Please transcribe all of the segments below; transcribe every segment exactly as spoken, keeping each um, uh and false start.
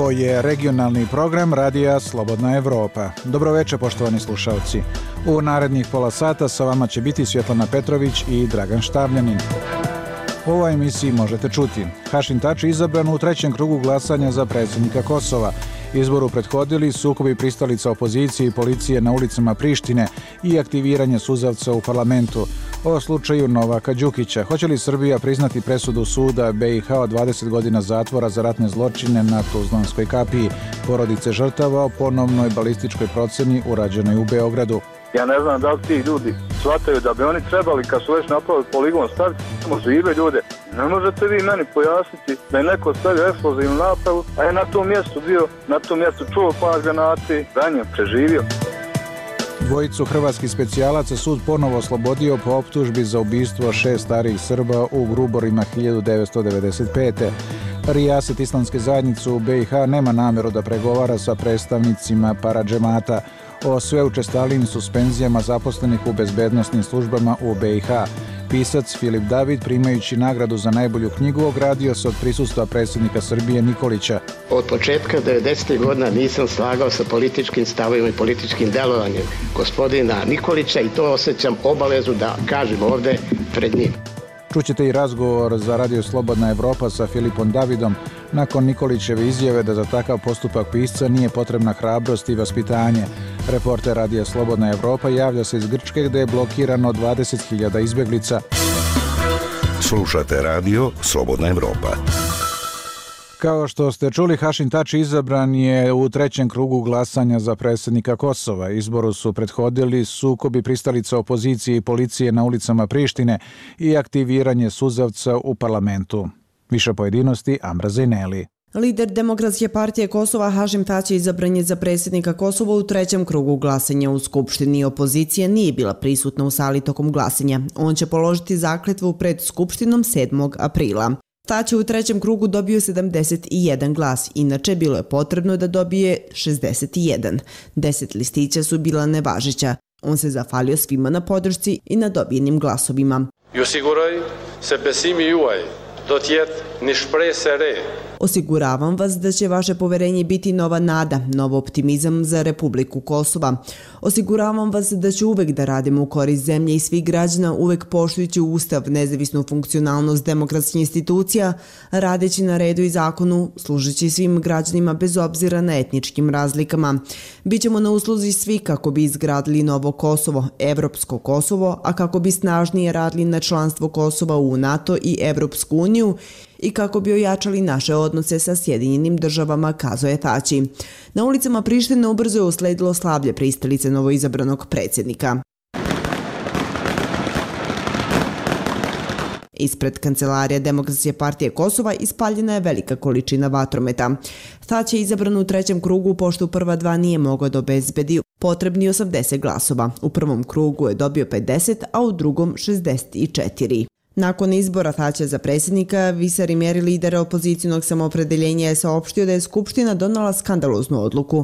Ovo je regionalni program Radija Slobodna Evropa. Dobroveče, poštovani slušalci. U narednih pola sata sa vama će biti Svjetlana Petrović i Dragan Štavljanin. U ovoj emisiji možete čuti: Hašim Tači izabran u trećem krugu glasanja za predsjednika Kosova. Izboru prethodili sukobi pristalica opozicije i policije na ulicama Prištine i aktiviranje suzavca u parlamentu. O slučaju Novaka Đukića. Hoće li Srbija priznati presudu suda B i H od dvadeset godina zatvora za ratne zločine na Tuzlanskoj kapiji? Porodice žrtava o ponovnoj balističkoj procjeni urađenoj u Beogradu. Ja ne znam da li ti ljudi shvataju da bi oni trebali, kad su već napravili poligon, staviti samo žive ljude. Ne možete vi meni pojasniti da je neko stavio eksplozivnu napravu, a je na tom mjestu bio, na tom mjestu čuo par granati, ranjen, preživio. Dvojicu hrvatskih specijalaca sud ponovo oslobodio po optužbi za ubistvo šest starijih Srba u Gruborima hiljadu devetsto devedeset pete. Rijaset islamske zajednice u B i H nema namjeru da pregovara sa predstavnicima paradžemata o sve učestalijim suspenzijama zaposlenih u bezbednosnim službama u B i H. Pisac Filip David, primajući nagradu za najbolju knjigu, ogradio se od prisustva predsjednika Srbije Nikolića. Od početka devedesetih godina nisam slagao sa političkim stavovima i političkim delovanjem gospodina Nikolića i to osjećam obavezu da kažem ovdje pred njim. Čućete i razgovor za Radio Slobodna Evropa sa Filipom Davidom nakon Nikolićeve izjave da za takav postupak pisca nije potrebna hrabrost i vaspitanje. Reporter Radija Slobodna Evropa javlja se iz Grčke gdje je blokirano dvadeset hiljada izbjeglica. Slušate Radio Slobodna Evropa. Kao što ste čuli, Hašim Tači izabran je u trećem krugu glasanja za predsjednika Kosova. Izboru su prethodili sukobi pristalica opozicije i policije na ulicama Prištine i aktiviranje suzavca u parlamentu. Više pojedinosti Amra Zejneli. Lider Demokratske partije Kosova Hašim Tači izabran je za predsjednika Kosova u trećem krugu glasanja u Skupštini. Opozicija nije bila prisutna u sali tokom glasanja. On će položiti zakletvu pred Skupštinom sedmog aprila. Tači u trećem krugu dobio sedamdeset jedan glas, inače bilo je potrebno da dobije šezdeset jedan. Deset listića su bila nevažeća. On se zahvalio svima na podršci i na dobijenim glasovima. Ju siguroj se besimi juaj, do tjet ni šprese re. Osiguravam vas da će vaše poverenje biti nova nada, nov optimizam za Republiku Kosova. Osiguravam vas da ću uvek da radimo u korist zemlje i svih građana, uvek poštujući Ustav, nezavisnu funkcionalnost demokratskih institucija, radeći na redu i zakonu, služeći svim građanima bez obzira na etničkim razlikama. Bićemo na usluzi svi kako bi izgradili novo Kosovo, evropsko Kosovo, a kako bi snažnije radili na članstvo Kosova u NATO i Evropsku uniju i kako bi ojačali naše odnose sa Sjedinjenim državama, kazao je Tači. Na ulicama Prištine ubrzo je usledilo slavlje pristalice novoizabranog predsjednika. Ispred kancelarije Demokratske partije Kosova ispaljena je velika količina vatrometa. Tači je izabran u trećem krugu pošto u prva dva nije mogao da obezbedi potrebni osamdeset glasova. U prvom krugu je dobio pedeset, a u drugom šezdeset četiri. Nakon izbora Tačija za predsjednika, Visar Imeri, lider opozicijnog samoopredeljenja, je saopštio da je Skupština donala skandaloznu odluku.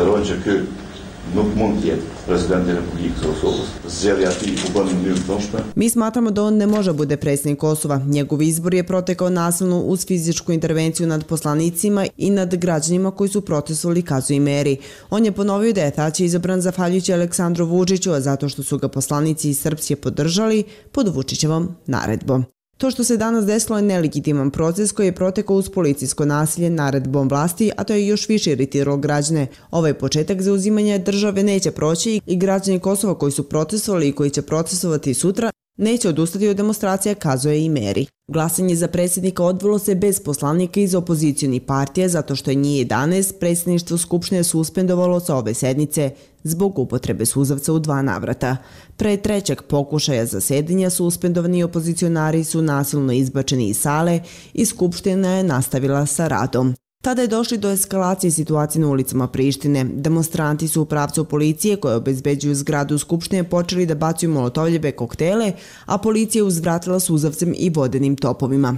Mi smatramo da on ne može bude predsjednik Kosova. Njegov izbor je protekao nasilno uz fizičku intervenciju nad poslanicima i nad građanima koji su protestovali, kazuje Imeri. On je ponovio da je Tači izabran zahvaljujući Aleksandru Vučiću, a zato što su ga poslanici iz Srpske podržali pod Vučićevom naredbom. To što se danas desilo je nelegitiman proces koji je protekao uz policijsko nasilje naredbom vlasti, a to je još više iritiralo građane. Ovaj početak zauzimanja države neće proći i građani Kosova koji su protestovali i koji će protestovati sutra neće odustati od demonstracija, kazuje Imeri. Glasanje za predsjednika odvilo se bez poslanika iz opozicijonih partija zato što je njih jedanaest predsjedništvo Skupštine suspendovalo sa ove sednice zbog upotrebe suzavca u dva navrata. Pre trećeg pokušaja zasedanja suspendovani opozicionari su nasilno izbačeni iz sale i Skupština je nastavila sa radom. Tada je došli do eskalacije situacije na ulicama Prištine. Demonstranti su u pravcu policije koje obezbeđuju zgradu Skupštine počeli da bacuju molotovljeve koktele, a policija uzvratila suzavcem i vodenim topovima.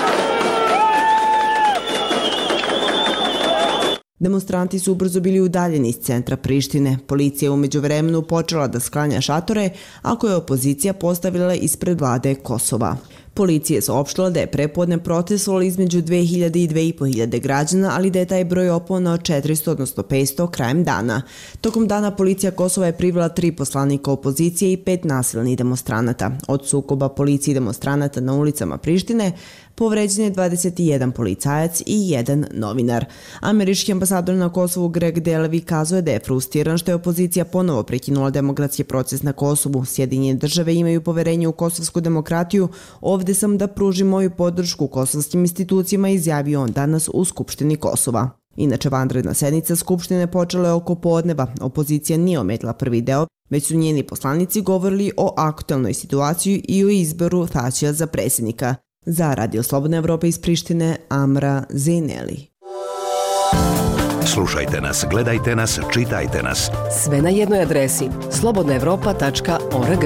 Demonstranti su ubrzo bili udaljeni iz centra Prištine. Policija je u međuvremenu počela da sklanja šatore, a koje je opozicija postavila ispred vlade Kosova. Policija je saopštila da je prepodne protestovalo između dve hiljade i dve i po hiljade građana, ali da je taj broj opao na četiristo, odnosno petsto krajem dana. Tokom dana policija Kosova je privela tri poslanika opozicije i pet nasilnih demonstranata. Od sukoba policije i demonstranata na ulicama Prištine povređen je dvadeset jedan policajac i jedan novinar. Američki ambasador na Kosovu Greg Delevi kazuje da je frustriran što je opozicija ponovo prekinula demokratski proces na Kosovu. Sjedinjene države imaju poverenje u kosovsku demokratiju. Ovde sam da pružim moju podršku kosovskim institucijama, izjavio on danas u Skupštini Kosova. Inače, vanredna sednica Skupštine počela je oko podneva. Opozicija nije ometila prvi deo, već su njeni poslanici govorili o aktualnoj situaciji i o izboru Thaçija za predsjednika. Za Radio Slobodna Evropa iz Prištine, Amra Zeneli. Slušajte nas, gledajte nas, čitajte nas. Sve na jednoj adresi slobodna evropa tačka org.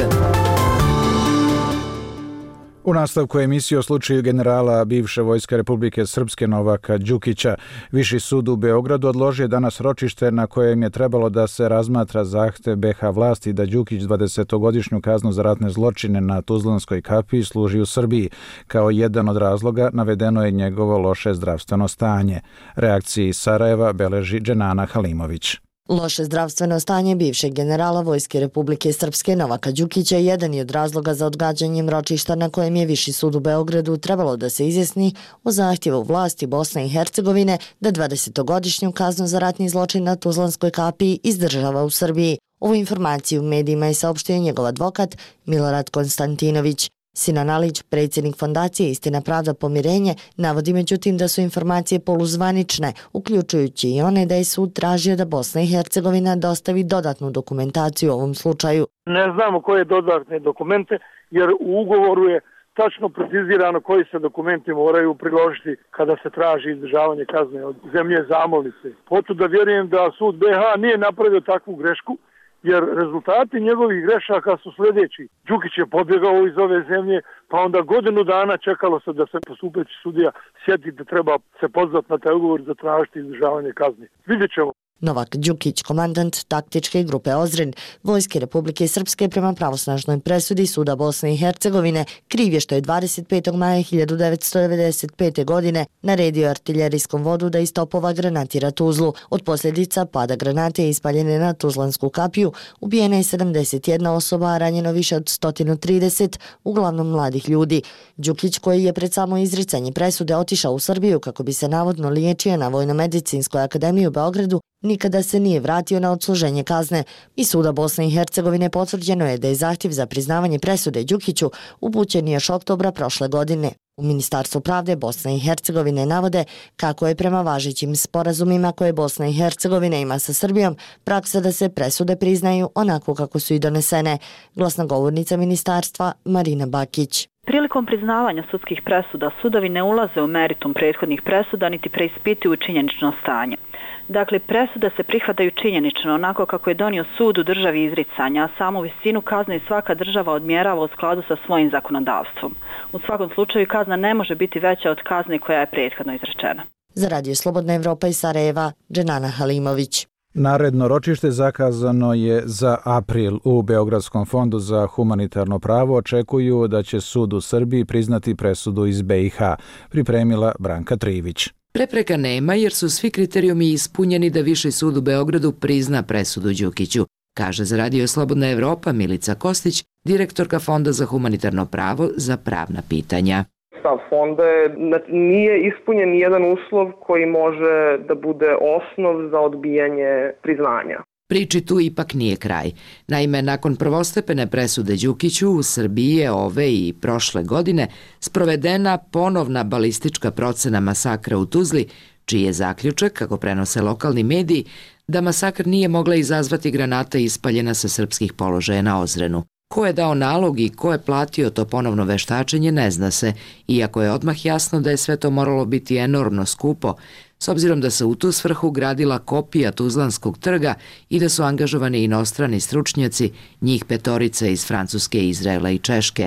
U nastavku emisije o slučaju generala bivše Vojske Republike Srpske Novaka Đukića, Viši sud u Beogradu odložio danas ročište na kojem je trebalo da se razmatra zahtev be ha vlasti da Đukić dvadesetogodišnju kaznu za ratne zločine na Tuzlanskoj kapiji služi u Srbiji. Kao jedan od razloga navedeno je njegovo loše zdravstveno stanje. Reakcije iz Sarajeva beleži Dženana Halimović. Loše zdravstveno stanje bivšeg generala Vojske Republike Srpske Novaka Đukića jedan je od razloga za odgađanjem ročišta na kojem je Viši sud u Beogradu trebalo da se izjasni o zahtjevu vlasti Bosne i Hercegovine da dvadesetogodišnju kaznu za ratni zločin na Tuzlanskoj kapiji izdržava u Srbiji. Ovu informaciju u medijima je saopštio njegov advokat Milorad Konstantinović. Sinan Alić, predsjednik fondacije Istina, pravda, pomirenje, navodi međutim da su informacije poluzvanične, uključujući i one da je sud tražio da Bosna i Hercegovina dostavi dodatnu dokumentaciju u ovom slučaju. Ne znamo koje dodatne dokumente, jer u ugovoru je tačno precizirano koji se dokumenti moraju priložiti kada se traži izdržavanje kazne od zemlje zamolnice. Potom da vjerujem da sud be ha nije napravio takvu grešku, jer rezultati njegovih grešaka su sljedeći. Đukić je pobjegao iz ove zemlje, pa onda godinu dana čekalo se da se postupeći sudija sjeti da treba se pozvati na taj ugovor za tražiti izdržavanje kazne. Vidjet ćemo. Novak Đukić, komandant taktičke grupe Ozren Vojske Republike Srpske prema pravosnažnoj presudi Suda Bosne i Hercegovine, kriv je što je dvadeset petog maja hiljadu devetsto devedeset pete. godine naredio artiljerijskom vodu da iz topova granatira Tuzlu. Od posljedica pada granate ispaljene na Tuzlansku kapiju ubijena je sedamdeset jedna osoba, a ranjeno više od sto trideset, uglavnom mladih ljudi. Đukić, koji je pred samo izricanje presude otišao u Srbiju kako bi se navodno liječio na Vojno-medicinskoj akademiji u Beogradu, nikada se nije vratio na odsluženje kazne. Iz Suda Bosne i Hercegovine potvrđeno je da je zahtjev za priznavanje presude Đukiću upućen još oktobra prošle godine. U Ministarstvu pravde Bosne i Hercegovine navode kako je prema važećim sporazumima koje Bosna i Hercegovina ima sa Srbijom praksa da se presude priznaju onako kako su i donesene. Glasnogovornica ministarstva Marina Bakić. Prilikom priznavanja sudskih presuda sudovi ne ulaze u meritum prethodnih presuda niti preispituju činjenično stanje. Dakle, presude se prihvataju činjenično onako kako je donio sud u državi izricanja, a samu visinu kazne svaka država odmjerava u skladu sa svojim zakonodavstvom. U svakom slučaju kazna ne može biti veća od kazne koja je prethodno izrečena. Za Radio Slobodna Evropa iz Sarajeva, Dženana Halimović. Naredno ročište zakazano je za april. U Beogradskom fondu za humanitarno pravo očekuju da će sud u Srbiji priznati presudu iz be i ha, pripremila Branka Trivić. Prepreka nema jer su svi kriterijumi ispunjeni da Viši sud u Beogradu prizna presudu Đukiću, kaže za Radio Slobodna Evropa Milica Kostić, direktorka Fonda za humanitarno pravo za pravna pitanja. Stav fonda je da nije ispunjen nijedan uslov koji može da bude osnov za odbijanje priznanja. Priči tu ipak nije kraj. Naime, nakon prvostepene presude Đukiću u Srbiji je ove i prošle godine sprovedena ponovna balistička procena masakra u Tuzli, čiji je zaključak, kako prenose lokalni mediji, da masakr nije mogla izazvati granata ispaljena sa srpskih položaja na Ozrenu. Ko je dao nalog i ko je platio to ponovno veštačenje ne zna se, iako je odmah jasno da je sve to moralo biti enormno skupo, s obzirom da se u tu svrhu gradila kopija Tuzlanskog trga i da su angažovani inostrani stručnjaci, njih petorica iz Francuske, Izraela i Češke.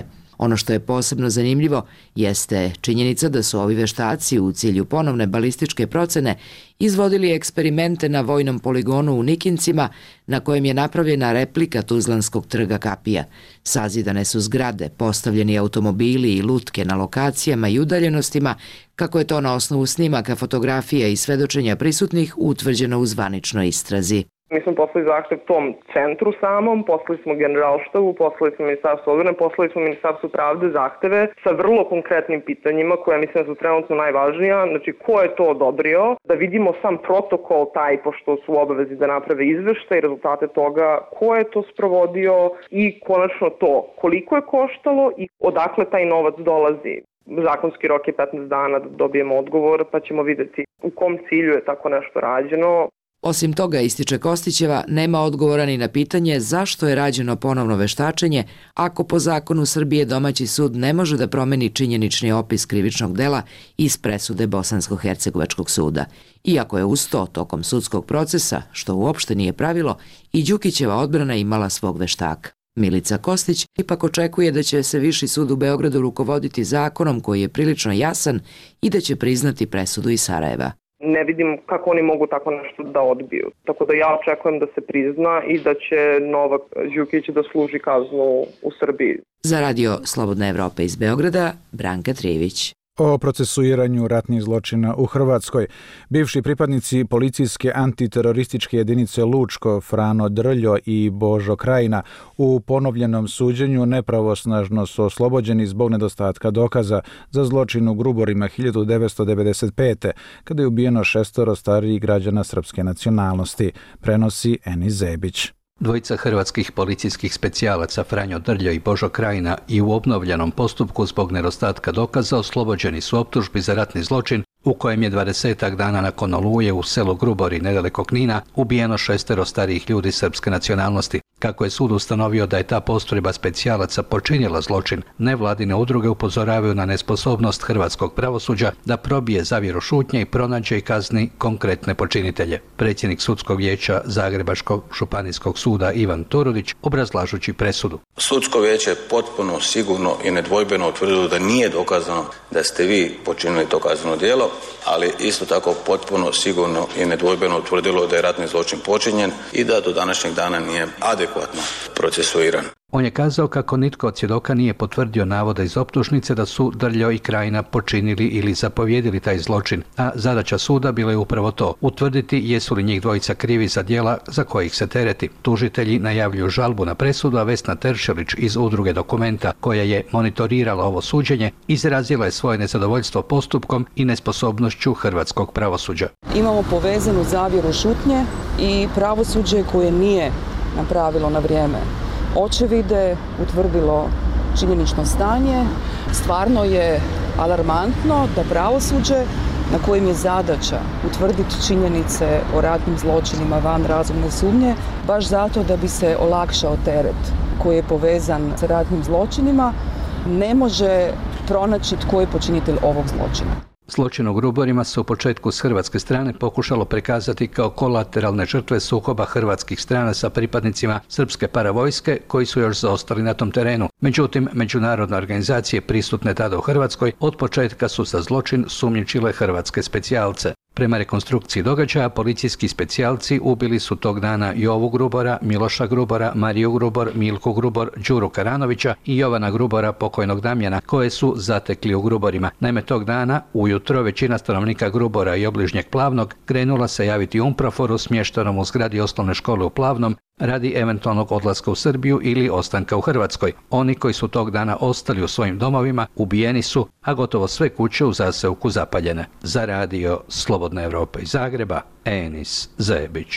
Ono što je posebno zanimljivo jeste činjenica da su ovi veštaci u cilju ponovne balističke procene izvodili eksperimente na vojnom poligonu u Nikincima, na kojem je napravljena replika Tuzlanskog trga kapija. Sazidane su zgrade, postavljeni automobili i lutke na lokacijama i udaljenostima, kako je to na osnovu snimaka, fotografija i svedočenja prisutnih utvrđeno u zvaničnoj istrazi. Mi smo poslali zahtev tom centru samom, poslali smo generalštabu, poslali smo ministarstvo odbrane, poslali smo ministarstvo pravde zahteve sa vrlo konkretnim pitanjima koja mislim da su trenutno najvažnija. Znači, ko je to odobrio, da vidimo sam protokol taj, pošto su u obavezi da naprave izveštaj i rezultate toga, ko je to sprovodio i konačno to, koliko je koštalo i odakle taj novac dolazi. Zakonski rok je petnaest dana da dobijemo odgovor, pa ćemo vidjeti u kom cilju je tako nešto rađeno. Osim toga, ističe Kostićeva, nema odgovora ni na pitanje zašto je rađeno ponovno veštačenje ako po zakonu Srbije domaći sud ne može da promeni činjenični opis krivičnog dela iz presude Bosansko-hercegovačkog suda. Iako je uz to tokom sudskog procesa, što uopšte nije pravilo, i Đukićeva odbrana imala svog veštaka. Milica Kostić ipak očekuje da će se Viši sud u Beogradu rukovoditi zakonom koji je prilično jasan i da će priznati presudu iz Sarajeva. Ne vidim kako oni mogu tako nešto da odbiju. Tako da ja očekujem da se prizna i da će Novak Đukić da služi kaznu u Srbiji. Za radio Slobodna Evropa iz Beograda, Branka Trijević. O procesuiranju ratnih zločina u Hrvatskoj. Bivši pripadnici policijske antiterorističke jedinice Lučko, Frano Drljo i Božo Krajina u ponovljenom suđenju nepravosnažno su oslobođeni zbog nedostatka dokaza za zločin u Gruborima hiljadu devetsto devedeset pete. kada je ubijeno šestoro starijih građana srpske nacionalnosti, prenosi Eni Zebić. Dvojica hrvatskih policijskih specijalaca Franjo Drljo i Božo Krajina i u obnovljenom postupku zbog nedostatka dokaza oslobođeni su optužbi za ratni zločin u kojem je dvadesetak dana nakon Oluje u selu Grubori nedaleko Knina ubijeno šestero starijih ljudi srpske nacionalnosti. Kako je sud ustanovio da je ta postrojba specijalaca počinila zločin, nevladine udruge upozoravaju na nesposobnost hrvatskog pravosuđa da probije zavjeru šutnje i pronađe i kazni konkretne počinitelje. Predsjednik sudskog vijeća Zagrebačkog županijskog suda Ivan Turudić obrazlažući presudu. Sudsko vijeće je potpuno sigurno i nedvojbeno utvrdilo da nije dokazano da ste vi počinili to kazneno djelo, ali isto tako potpuno sigurno i nedvojbeno utvrdilo da je ratni zločin počinjen i da do današnjeg dana nije adekvatno procesuiran. On je kazao kako nitko od svjedoka nije potvrdio navode iz optužnice da su Drljo i Krajina počinili ili zapovjedili taj zločin, a zadaća suda bila je upravo to, utvrditi jesu li njih dvojica krivi za djela za kojih se tereti. Tužitelji najavljuju žalbu na presudu, a Vesna Teršelić iz udruge Dokumenta, koja je monitorirala ovo suđenje, izrazila je svoje nezadovoljstvo postupkom i nesposobnošću hrvatskog pravosuđa. Imamo povezanu zavjeru šutnje i pravosuđe koje nije napravilo na vrijeme očevide, utvrdilo činjenično stanje. Stvarno je alarmantno da pravosuđe na kojem je zadaća utvrditi činjenice o ratnim zločinima van razumne sumnje, baš zato da bi se olakšao teret koji je povezan sa ratnim zločinima, ne može pronaći tko je počinitelj ovog zločina. Zločin u Gruborima se u početku s hrvatske strane pokušalo prikazati kao kolateralne žrtve sukoba hrvatskih strana sa pripadnicima srpske paravojske koji su još zaostali na tom terenu. Međutim, međunarodne organizacije prisutne tada u Hrvatskoj od početka su za zločin sumnjičile hrvatske specijalce. Prema rekonstrukciji događaja, policijski specijalci ubili su tog dana Jovu Grubora, Miloša Grubora, Mariju Grubor, Milku Grubor, Đuru Karanovića i Jovana Grubora, pokojnog Damjana, koje su zatekli u Gruborima. Naime, tog dana, ujutro, većina stanovnika Grubora i obližnjeg Plavnog krenula se javiti Umproforu smještenom u zgradi osnovne škole u Plavnom radi eventualnog odlaska u Srbiju ili ostanka u Hrvatskoj. Oni koji su tog dana ostali u svojim domovima ubijeni su, a gotovo sve kuće u zaseoku zapaljene. Za radio Slobodna Evropa iz Zagreba, Enis Zebić.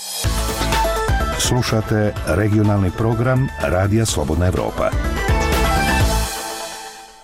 Slušate regionalni program Radija Slobodna Evropa.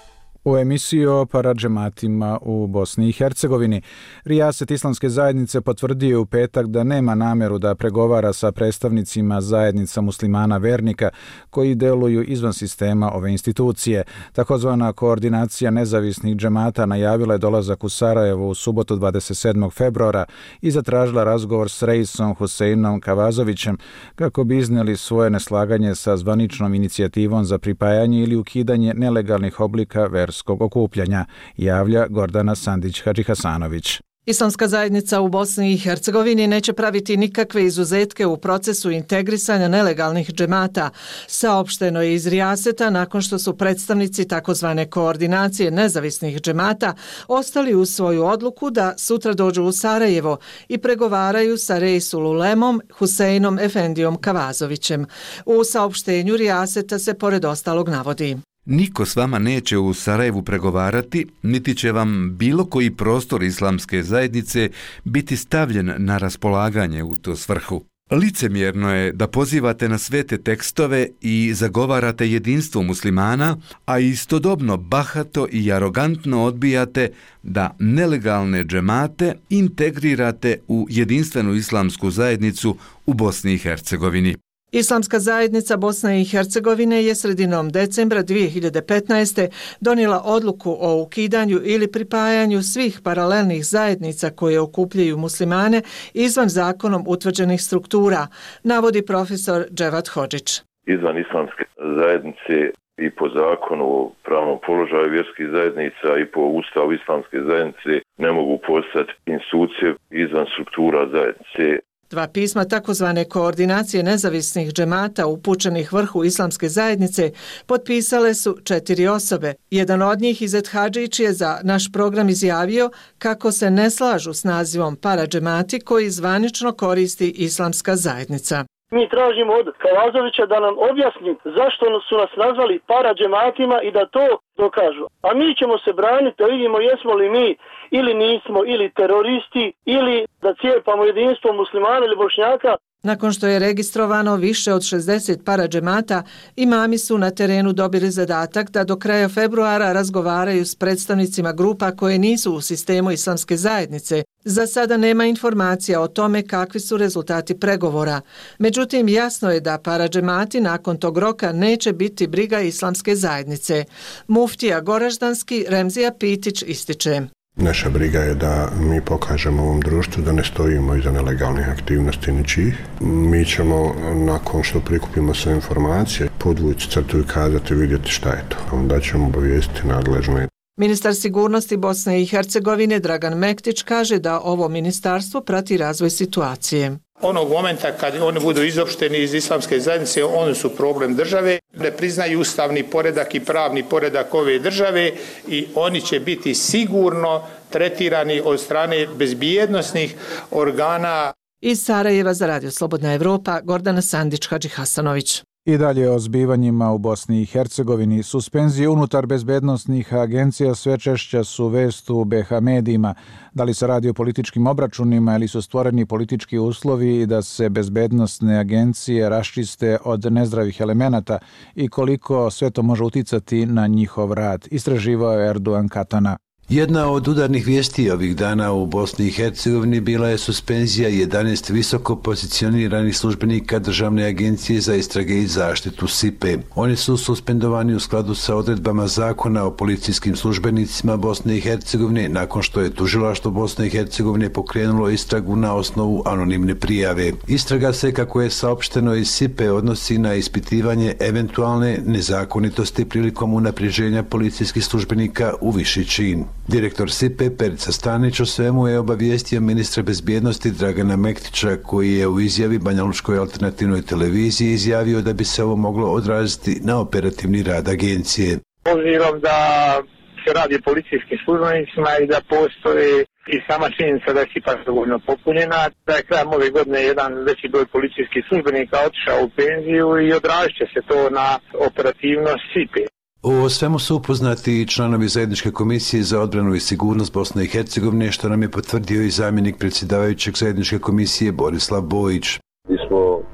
U emisiji o paradžematima u Bosni i Hercegovini. Rijaset Islamske zajednice potvrdio u petak da nema nameru da pregovara sa predstavnicima zajednica muslimana vernika koji deluju izvan sistema ove institucije. Takozvana koordinacija nezavisnih džemata najavila je dolazak u Sarajevo u subotu dvadeset sedmog februara i zatražila razgovor s reisom Huseinom Kavazovićem kako bi iznijeli svoje neslaganje sa zvaničnom inicijativom za pripajanje ili ukidanje nelegalnih oblika verskog okupljanja, javlja Gordana Sandić-Hadžihasanović. Islamska zajednica u Bosni i Hercegovini neće praviti nikakve izuzetke u procesu integrisanja nelegalnih džemata, saopšteno je iz Rijaseta nakon što su predstavnici takozvane koordinacije nezavisnih džemata ostali uz svoju odluku da sutra dođu u Sarajevo i pregovaraju sa Reisul Ulemom Huseinom Efendijom Kavazovićem. U saopštenju Rijaseta se pored ostalog navodi: Niko s vama neće u Sarajevu pregovarati, niti će vam bilo koji prostor islamske zajednice biti stavljen na raspolaganje u tu svrhu. Licemjerno je da pozivate na svete tekstove i zagovarate jedinstvo muslimana, a istodobno bahato i arogantno odbijate da nelegalne džemate integrirate u jedinstvenu islamsku zajednicu u Bosni i Hercegovini. Islamska zajednica Bosne i Hercegovine je sredinom decembra dvije hiljade petnaeste. donijela odluku o ukidanju ili pripajanju svih paralelnih zajednica koje okupljaju muslimane izvan zakonom utvrđenih struktura, navodi profesor Dževat Hodžić. Izvan islamske zajednice i po zakonu o pravnom položaju vjerskih zajednica i po ustavu islamske zajednice ne mogu postati institucije izvan struktura zajednice. Dva pisma takozvane koordinacije nezavisnih džemata upućenih vrhu islamske zajednice potpisale su četiri osobe. Jedan od njih, Izet Hadžić, je za naš program izjavio kako se ne slažu s nazivom paradžemati koji zvanično koristi islamska zajednica. Mi tražimo od Kavazovića da nam objasni zašto su nas nazvali paradžematima i da to dokažu. A mi ćemo se braniti da vidimo jesmo li mi ili nismo ili teroristi ili da cijepamo jedinstvo muslimana ili bošnjaka. Nakon što je registrovano više od šezdeset paradžemata, imami su na terenu dobili zadatak da do kraja februara razgovaraju s predstavnicima grupa koje nisu u sistemu islamske zajednice. Za sada nema informacija o tome kakvi su rezultati pregovora. Međutim, jasno je da paradžemati nakon tog roka neće biti briga islamske zajednice. Muftija Goraždanski Remzija Pitić ističe: Naša briga je da mi pokažemo ovom društvu da ne stojimo iza nelegalnih aktivnosti ničih. Mi ćemo, nakon što prikupimo sve informacije, podvući crtu i kazati vidjeti šta je to. Onda ćemo obavijestiti nadležne. Ministar sigurnosti Bosne i Hercegovine Dragan Mektić kaže da ovo ministarstvo prati razvoj situacije. Onog momenta kad oni budu izopšteni iz islamske zajednice, oni su problem države, ne priznaju ustavni poredak i pravni poredak ove države i oni će biti sigurno tretirani od strane bezbjednosnih organa. Iz Sarajeva za Radio Slobodna Evropa, Gordana Sandić-Hadžihasanović. I dalje o zbivanjima u Bosni i Hercegovini. Suspenzije unutar bezbednosnih agencija sve češća su vest u be ha medijima. Da li se radi o političkim obračunima ili su stvoreni politički uslovi da se bezbednosne agencije raščiste od nezdravih elemenata i koliko sve to može uticati na njihov rad, istraživao je Erdogan Katana. Jedna od udarnih vijesti ovih dana u Bosni i Hercegovini bila je suspenzija jedanaest visoko pozicioniranih službenika Državne agencije za istrage i zaštitu S I P E. Oni su suspendovani u skladu sa odredbama zakona o policijskim službenicima Bosne i Hercegovine nakon što je tužilaštvo Bosne i Hercegovine pokrenulo istragu na osnovu anonimne prijave. Istraga se, kako je saopšteno iz S I P E, odnosi na ispitivanje eventualne nezakonitosti prilikom unapređenja policijskih službenika u viši čin. Direktor S I P E Perica Stanić o svemu je obavijestio ministra bezbjednosti Dragana Mektića, koji je u izjavi Banjalučkoj alternativnoj televiziji izjavio da bi se ovo moglo odraziti na operativni rad agencije. Obzirom da se radi o policijskim službenicima i da postoji i sama činjenica da je ekipa dovoljno popunjena, da je krajem ove godine jedan veći broj policijskih službenika otišao u penziju i odrazit će se to na operativnost S I P E. O svemu su upoznati i članovi Zajedničke komisije za odbranu i sigurnost Bosne i Hercegovine, što nam je potvrdio i zamjenik predsjedavajućeg Zajedničke komisije Borislav Bojić. Mi smo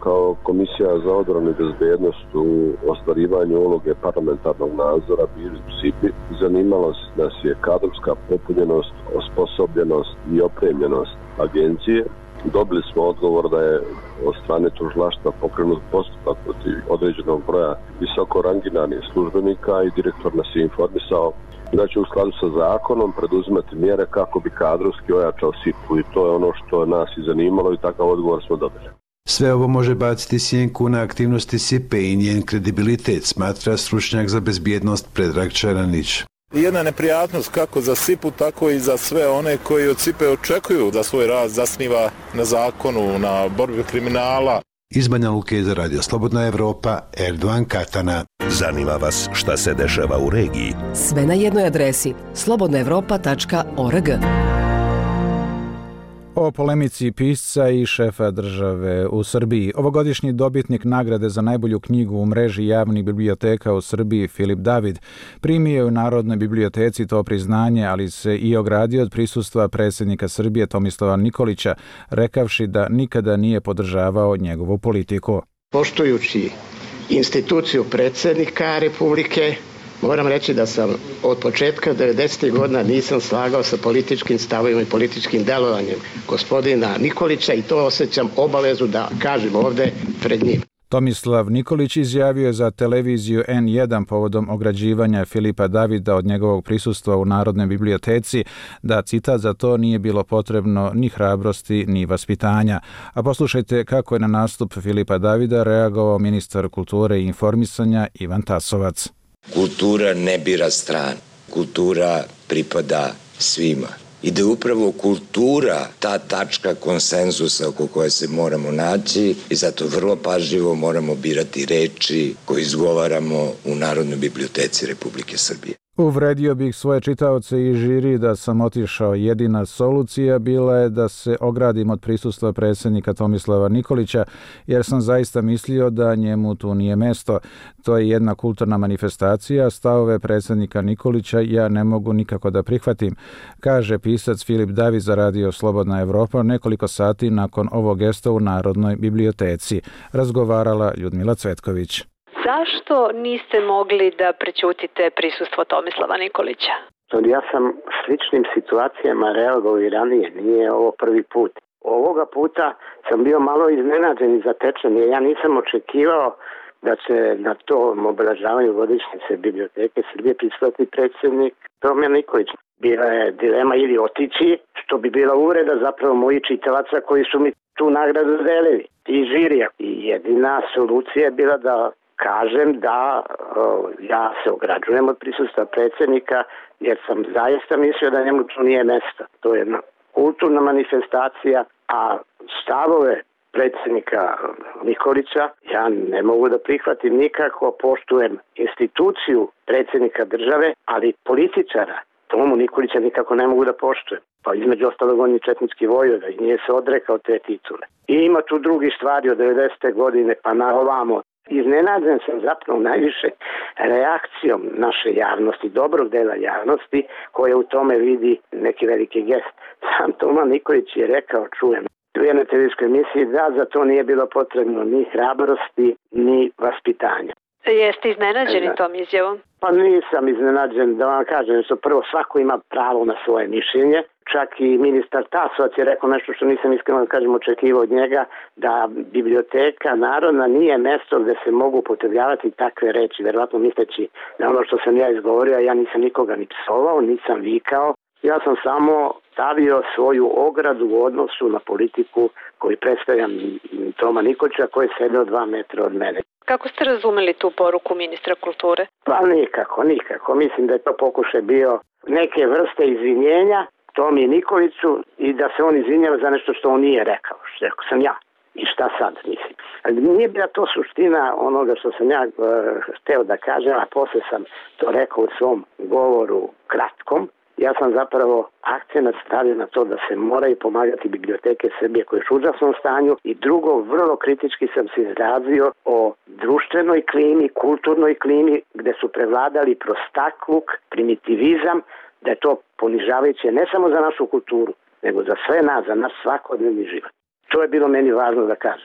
kao Komisija za odbranu i bezbednost u ostvarivanju uloge parlamentarnog nadzora bili u S I P I. Zanimalo nas je kadrovska popunjenost, osposobljenost i opremljenost agencije. Dobili smo odgovor da je od strane tužilaštva pokrenut postupak protiv određenog broja visoko rangiranih službenika i direktor nas je informisao da će u skladu sa zakonom preduzimati mjere kako bi kadrovski ojačao S I P U i to je ono što nas i zanimalo i takav odgovor smo dobili. Sve ovo može baciti sjenku na aktivnosti S I P E i njen kredibilitet, smatra stručnjak za bezbjednost Predrag Čaranić. Jedna neprijatnost kako za S I P U, tako i za sve one koji od S I P E očekuju da svoj rad zasniva na zakonu, na borbi kriminala. Iz Banja Luke za Radio Slobodna Evropa, Erdovan Katana. Zanima vas šta se dešava u regiji? Sve na jednoj adresi slobodna evropa tačka org. O polemici pisca i šefa države u Srbiji. Ovogodišnji dobitnik nagrade za najbolju knjigu u mreži javnih biblioteka u Srbiji, Filip David, primio je u Narodnoj biblioteci to priznanje, ali se i ogradio od prisustva predsjednika Srbije Tomislava Nikolića, rekavši da nikada nije podržavao njegovu politiku. Poštujući instituciju predsjednika Republike, moram reći da sam od početka devedesetih godina nisam slagao sa političkim stavovima i političkim delovanjem gospodina Nikolića i to osjećam obavezu da kažem ovdje pred njim. Tomislav Nikolić izjavio je za televiziju N jedan povodom ograđivanja Filipa Davida od njegovog prisustva u Narodnoj biblioteci da, citat, za to nije bilo potrebno ni hrabrosti ni vaspitanja. A poslušajte kako je na nastup Filipa Davida reagovao ministar kulture i informisanja Ivan Tasovac. Kultura ne bira stranu, kultura pripada svima. I da je upravo kultura ta tačka konsenzusa oko koje se moramo naći i zato vrlo pažljivo moramo birati reči koje izgovaramo u Narodnoj biblioteci Republike Srbije. Uvredio bih svoje čitaoce i žiri da sam otišao. Jedina solucija bila je da se ogradim od prisustva predsjednika Tomislava Nikolića, jer sam zaista mislio da njemu tu nije mesto. To je jedna kulturna manifestacija, stavove predsjednika Nikolića ja ne mogu nikako da prihvatim, kaže pisac Filip David za Radio Slobodna Evropa nekoliko sati nakon ovog gesta u Narodnoj biblioteci. Razgovarala Ljudmila Cvetković. Zašto niste mogli da prećutite prisustvo Tomislava Nikolića? Ja sam sličnim situacijama reagovao i ranije, nije ovo prvi put. Ovoga puta sam bio malo iznenađen i zatečen, jer ja nisam očekivao da će na tom obeležavanju godišnjice Biblioteke Srbije prisustvovati predsjednik Tomislav Nikolić. Bila je dilema ili otići, što bi bila uvreda zapravo mojih čitalaca koji su mi tu nagradu delili i žirija. I jedina solucija je bila da kažem da uh, ja se ograđujem od prisustva predsjednika jer sam zaista mislio da njemu tu nije mjesto. To je jedna kulturna manifestacija, a stavove predsjednika Nikolića ja ne mogu da prihvatim nikako, poštujem instituciju predsjednika države, ali političara Tomu Nikolića nikako ne mogu da poštujem. Pa između ostalog on je četnički vojvoda i nije se odrekao te titule. I ima tu drugi stvari od devedesete godine pa na ovamo. Iznenađen sam zapravo najviše reakcijom naše javnosti, dobrog dela javnosti, koja u tome vidi neki veliki gest. Sam Toma Nikolić je rekao, čujem, u jednoj televizijskoj emisiji da za to nije bilo potrebno ni hrabrosti, ni vaspitanja. Jeste iznenađeni tom izjavom? Pa nisam iznenađen, da vam kažem, što prvo svako ima pravo na svoje mišljenje. Čak i ministar Tasovac je rekao nešto što nisam iskreno da kažem očekivao od njega, da biblioteka narodna nije mjesto gdje se mogu upotrebljavati takve reči. Verovatno misleći na ono što sam ja izgovorio, a ja nisam nikoga ni psovao, nisam vikao. Ja sam samo stavio svoju ogradu u odnosu na politiku koju predstavljam Toma Nikolića koji je sedeo dva metra od mene. Kako ste razumeli tu poruku ministra kulture? Pa nikako, nikako. Mislim da je to pokušaj bio neke vrste izvinjenja Tomi Nikoliću i da se on izvinjava za nešto što on nije rekao, što rekao sam ja. I šta sad, mislim. Nije bila to suština onoga što sam ja uh, hteo da kažem, a posle sam to rekao u svom govoru kratkom. Ja sam zapravo akcenat stavio na to da se moraju pomagati biblioteke Srbije koje su u užasnom stanju i drugo, vrlo kritički sam se izrazio o društvenoj klimi, kulturnoj klimi gde su prevladali prostakluk, primitivizam, da je to ponižavajuće ne samo za našu kulturu, nego za sve nas, za naš svakodnevni život. To je bilo meni važno da kažem.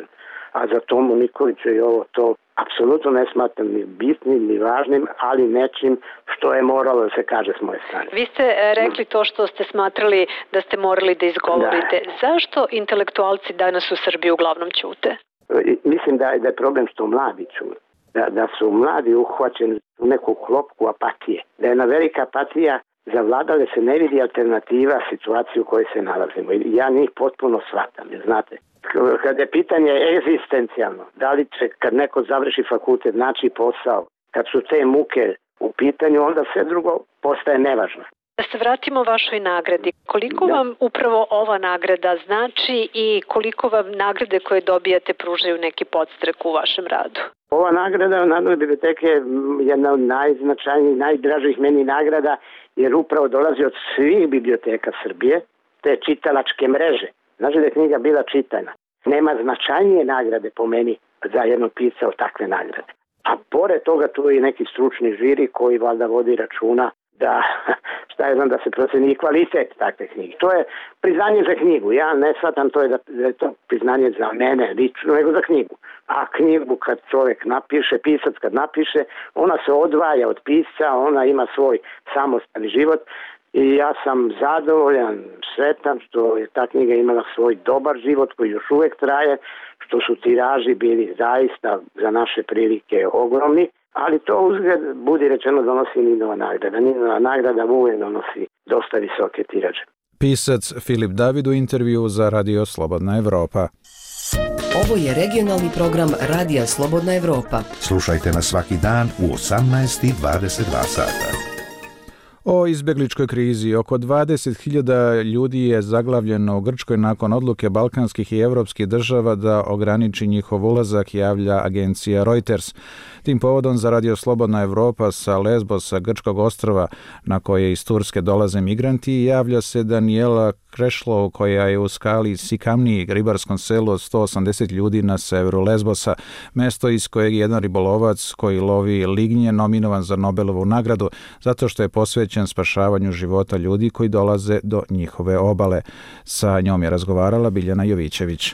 a za Tomu Nikolića i ovo to apsolutno ne smatram ni bitnim, ni važnim, ali nečim što je moralo da se kaže s moje strane. Vi ste rekli to što ste smatrali da ste morali da izgovorite. Da. Zašto intelektualci danas u Srbiji uglavnom ćute? Mislim da je, da je problem što mladi ćute. Da, da su mladi uhvaćeni u neku klopku apatije. Da je jedna velika apatija zavladala, se ne vidi alternativa situaciju u kojoj se nalazimo. Ja njih potpuno shvatam, znate. Kad je pitanje egzistencijalno, da li će kad neko završi fakultet naći posao, kad su te muke u pitanju, onda sve drugo postaje nevažno. Da se vratimo vašoj nagradi. Koliko da. vam upravo ova nagrada znači i koliko vam nagrade koje dobijate pružaju neki podstrek u vašem radu? Ova nagrada Narodne biblioteke je jedna od najznačajnijih, najdražih meni nagrada, jer upravo dolazi od svih biblioteka Srbije, te čitalačke mreže. Znači da je knjiga bila čitana. Nema značajnije nagrade po meni za jednog pisca od takve nagrade. A pored toga tu je neki stručni žiri koji valjda vodi računa da, šta je znam, da se proceni i kvalitet takve knjige. To je priznanje za knjigu. Ja ne shvatam to je da, da je to priznanje za mene lično, nego za knjigu. A knjigu kad čovjek napiše, pisac kad napiše, ona se odvaja od pisca, ona ima svoj samostalni život. I ja sam zadovoljan, sretan što je ta knjiga imala svoj dobar život koji još uvijek traje, što su tiraži bili zaista za naše prilike ogromni, ali to uzgled, budi rečeno, donosi Ninova nagrada. Ninova nagrada uvijek donosi dosta visoke tiraže. Pisac Filip David u intervju za Radio Slobodna Evropa. Ovo je regionalni program Radija Slobodna Evropa. Slušajte nas svaki dan u osamnaest i dvadeset dva sata. O izbjegličkoj krizi. Oko dvadeset hiljada ljudi je zaglavljeno u Grčkoj nakon odluke balkanskih i evropskih država da ograniči njihov ulazak, javlja agencija Reuters. Tim povodom za Radio Slobodna Evropa sa Lesbosa, grčkog ostrva na koje iz Turske dolaze migranti, javlja se Daniela Krešlo, koja je u skali Sikamni, ribarskom selu od sto osamdeset ljudi na severu Lesbosa, mesto iz kojeg je jedan ribolovac koji lovi lignje nominovan za Nobelovu nagradu zato što je posvećen spašavanju života ljudi koji dolaze do njihove obale. Sa njom je razgovarala Biljana Jovićević.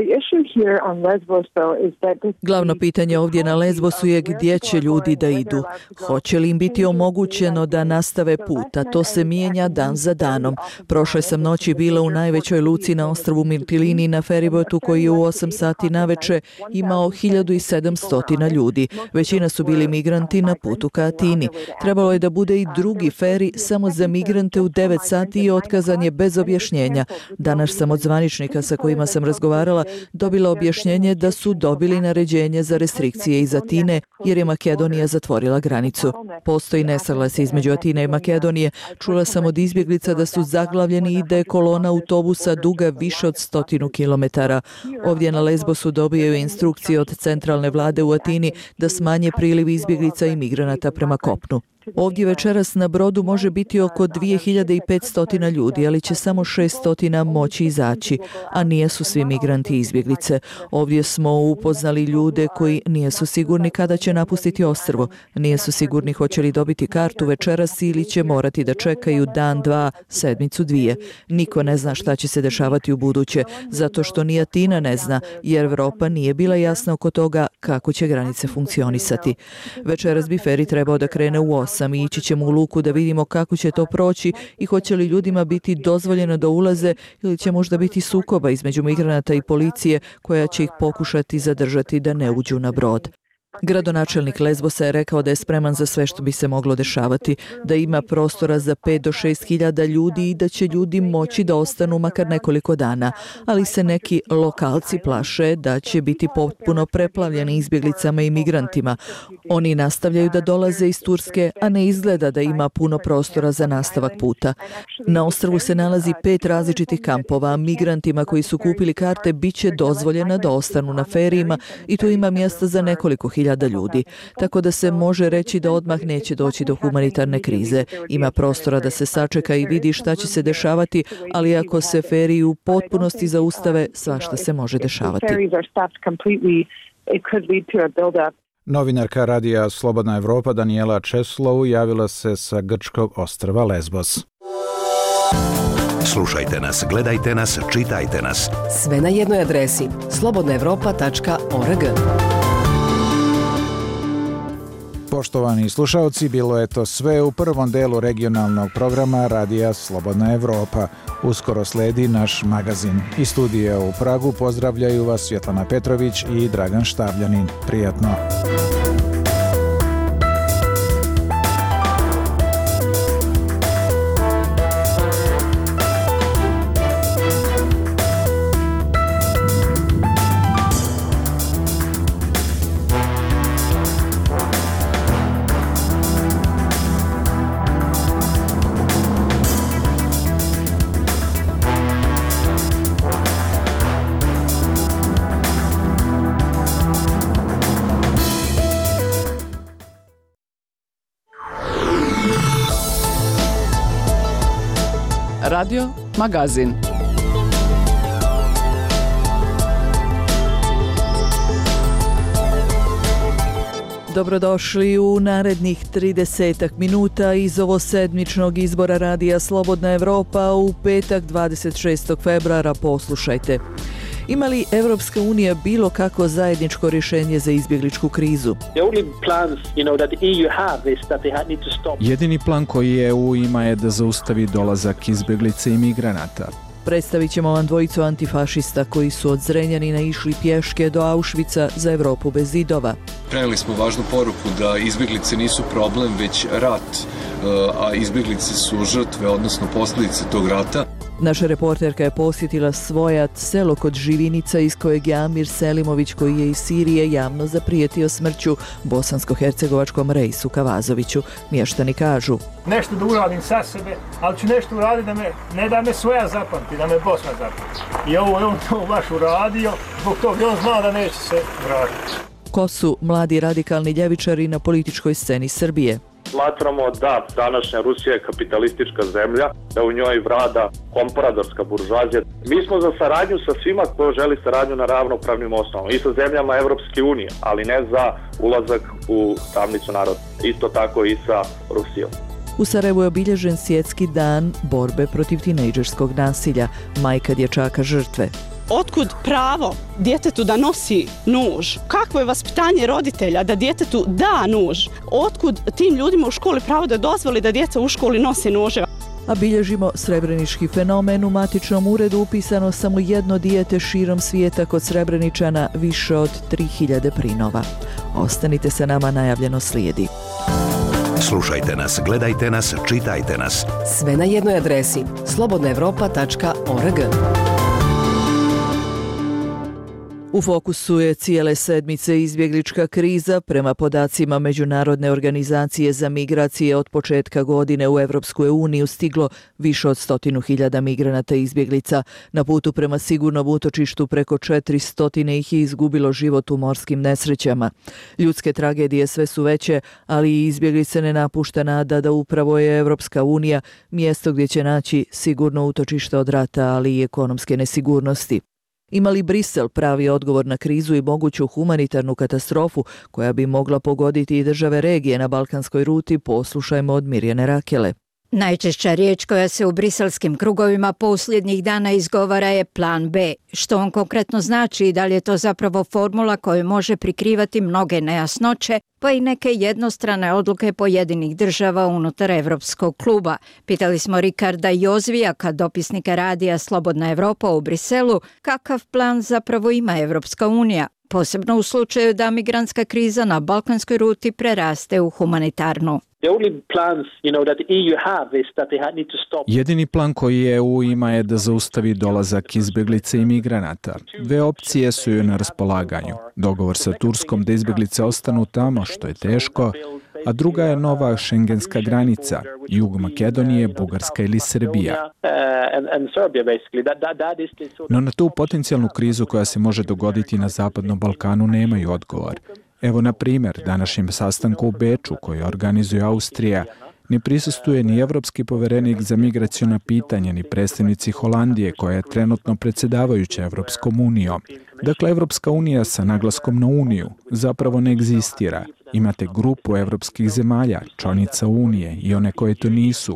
Glavno pitanje ovdje na Lesbosu je gdje će ljudi da idu. Hoće li im biti omogućeno da nastave put, a to se mijenja dan za danom. Prošle sam noći bila u najvećoj luci na ostrvu Mirtilini na feribotu koji je u osam sati naveče imao hiljadu sedamsto ljudi. Većina su bili migranti na putu ka Atini. Trebalo je da bude i drugi feri samo za migrante u devet sati i otkazan je bez objašnjenja. Danas sam od zvaničnika sa kojima sam razgovarala dobila objašnjenje da su dobili naređenje za restrikcije iz Atine jer je Makedonija zatvorila granicu. Postoji nesaglasje između Atine i Makedonije. Čula sam od izbjeglica da su zaglavljeni i da je kolona autobusa duga više od stotinu kilometara. Ovdje na Lesbosu dobijaju instrukcije od centralne vlade u Atini da smanje priliv izbjeglica i migranata prema kopnu. Ovdje večeras na brodu može biti oko dvije hiljade petsto ljudi, ali će samo šesto moći izaći, a nijesu svi migranti i izbjeglice. Ovdje smo upoznali ljude koji nijesu sigurni kada će napustiti ostrvo. Nijesu sigurni hoće li dobiti kartu večeras ili će morati da čekaju dan, dva, sedmicu, dvije. Niko ne zna šta će se dešavati u buduće, zato što ni Atina ne zna, jer Evropa nije bila jasna oko toga kako će granice funkcionisati. Večeras bi feri trebao da krene u osam. I ići ćemo u luku da vidimo kako će to proći i hoće li ljudima biti dozvoljeno da ulaze ili će možda biti sukoba između migranata i policije koja će ih pokušati zadržati da ne uđu na brod. Gradonačelnik Lesbosa je rekao da je spreman za sve što bi se moglo dešavati, da ima prostora za pet do šest hiljada ljudi i da će ljudi moći da ostanu makar nekoliko dana, ali se neki lokalci plaše da će biti potpuno preplavljeni izbjeglicama i migrantima. Oni nastavljaju da dolaze iz Turske, a ne izgleda da ima puno prostora za nastavak puta. Na ostrvu se nalazi pet različitih kampova, a migrantima koji su kupili karte bit će dozvoljeno da ostanu na ferijima i tu ima mjesta za nekoliko hiljada ljudi, tako da se može reći da odmah neće doći do humanitarne krize. Ima prostora da se sačeka i vidi šta će se dešavati, ali ako se feriji u potpunosti zaustave, svašta se može dešavati. Novinarka Radija Slobodna Evropa Daniela Česlou javila se sa grčkog ostrva Lesbos. Slušajte nas, gledajte nas, čitajte nas. Sve na jednoj adresi slobodna evropa tačka org. Poštovani slušalci, bilo je to sve u prvom delu regionalnog programa Radija Slobodna Evropa. Uskoro sledi naš magazin. Iz studija u Pragu pozdravljaju vas Svjetlana Petrović i Dragan Štavljanin. Prijatno! Radio Magazin. Dobrodošli u narednih tridesetak minuta iz ovo sedmičnog izbora Radija Slobodna Evropa u petak dvadeset šestog februara. Poslušajte. Ima li Evropska unija bilo kako zajedničko rješenje za izbjegličku krizu? Jedini plan koji E U ima je da zaustavi dolazak izbjeglica i migranata. Predstavit ćemo vam dvojicu antifašista koji su od Zrenjanina išli pješke do Auschwitza za Evropu bez zidova. Prenijeli smo važnu poruku da izbjeglice nisu problem, već rat, a izbjeglice su žrtve, odnosno posljedice tog rata. Naša reporterka je posjetila Svojat, selo kod Živinica iz kojeg je Amir Selimović, koji je iz Sirije, javno zaprijetio smrću bosansko-hercegovačkom Reisu Kavazoviću. Mještani kažu: nešto da uradim sa sebe, ali ću nešto uraditi da me, ne da me Svoja zapamti, da me Bosna zapamti. I ovo je on to baš uradio, zbog toga on zna da neće se vratiti. Ko su mladi radikalni ljevičari na političkoj sceni Srbije? Smatramo da današnja Rusija je kapitalistička zemlja, da u njoj vlada kompradorska buržuazija. Mi smo za saradnju sa svima ko želi saradnju na ravnopravnim osnovama i sa zemljama Evropske unije, ali ne za ulazak u tamnicu naroda. Isto tako i sa Rusijom. U Sarajevu je obilježen svjetski dan borbe protiv tinejdžerskog nasilja, majka dječaka žrtve. Otkud pravo djetetu da nosi nuž? Kakvo je vaspitanje roditelja da djetetu da nuž? Otkud tim ljudima u školi pravo da dozvoli da djeca u školi nose nože? A bilježimo srebrenički fenomen. U matičnom uredu upisano samo jedno dijete širom svijeta, kod Srebreničana više od tri hiljade prinova. Ostanite sa nama, najavljeno slijedi. Slušajte nas, gledajte nas, čitajte nas. Sve na jednoj adresi slobodna evropa tačka org. U fokusu je cijele sedmice izbjeglička kriza. Prema podacima Međunarodne organizacije za migracije, od početka godine u Evropsku uniju stiglo više od stotinu hiljada migranata i izbjeglica. Na putu prema sigurnom utočištu preko četiristo ih je izgubilo život u morskim nesrećama. Ljudske tragedije sve su veće, ali i izbjeglice ne napušta nada da upravo je Evropska unija mjesto gdje će naći sigurno utočište od rata, ali i ekonomske nesigurnosti. Ima li Brisel pravi odgovor na krizu i moguću humanitarnu katastrofu koja bi mogla pogoditi i države regije na balkanskoj ruti? Poslušajmo od Mirjane Rakele. Najčešća riječ koja se u briselskim krugovima posljednjih dana izgovara je plan B. Što on konkretno znači i da li je to zapravo formula koja može prikrivati mnoge nejasnoće, pa i neke jednostrane odluke pojedinih država unutar Evropskog kluba. Pitali smo Rikarda Jozvijaka, dopisnika radija Slobodna Evropa u Briselu, kakav plan zapravo ima Evropska unija, posebno u slučaju da migrantska kriza na balkanskoj ruti preraste u humanitarnu. Jedini plan koji E U ima je da zaustavi dolazak izbjeglica i migranata. Dve opcije su joj na raspolaganju. Dogovor sa Turskom da izbjeglice ostanu tamo, što je teško, a druga je nova šengenska granica, jug Makedonije, Bugarska ili Srbija. No na tu potencijalnu krizu koja se može dogoditi na Zapadnom Balkanu nemaju odgovor. Evo, na primjer, današnjem sastanku u Beču, koji organizuje Austrija, ne prisustuje ni evropski poverenik za migraciona pitanja, ni predstavnici Holandije, koja je trenutno predsjedavajuća Evropskom unijom. Dakle, Evropska unija sa naglaskom na uniju zapravo ne egzistira. Imate grupu evropskih zemalja, članica unije, i one koje to nisu,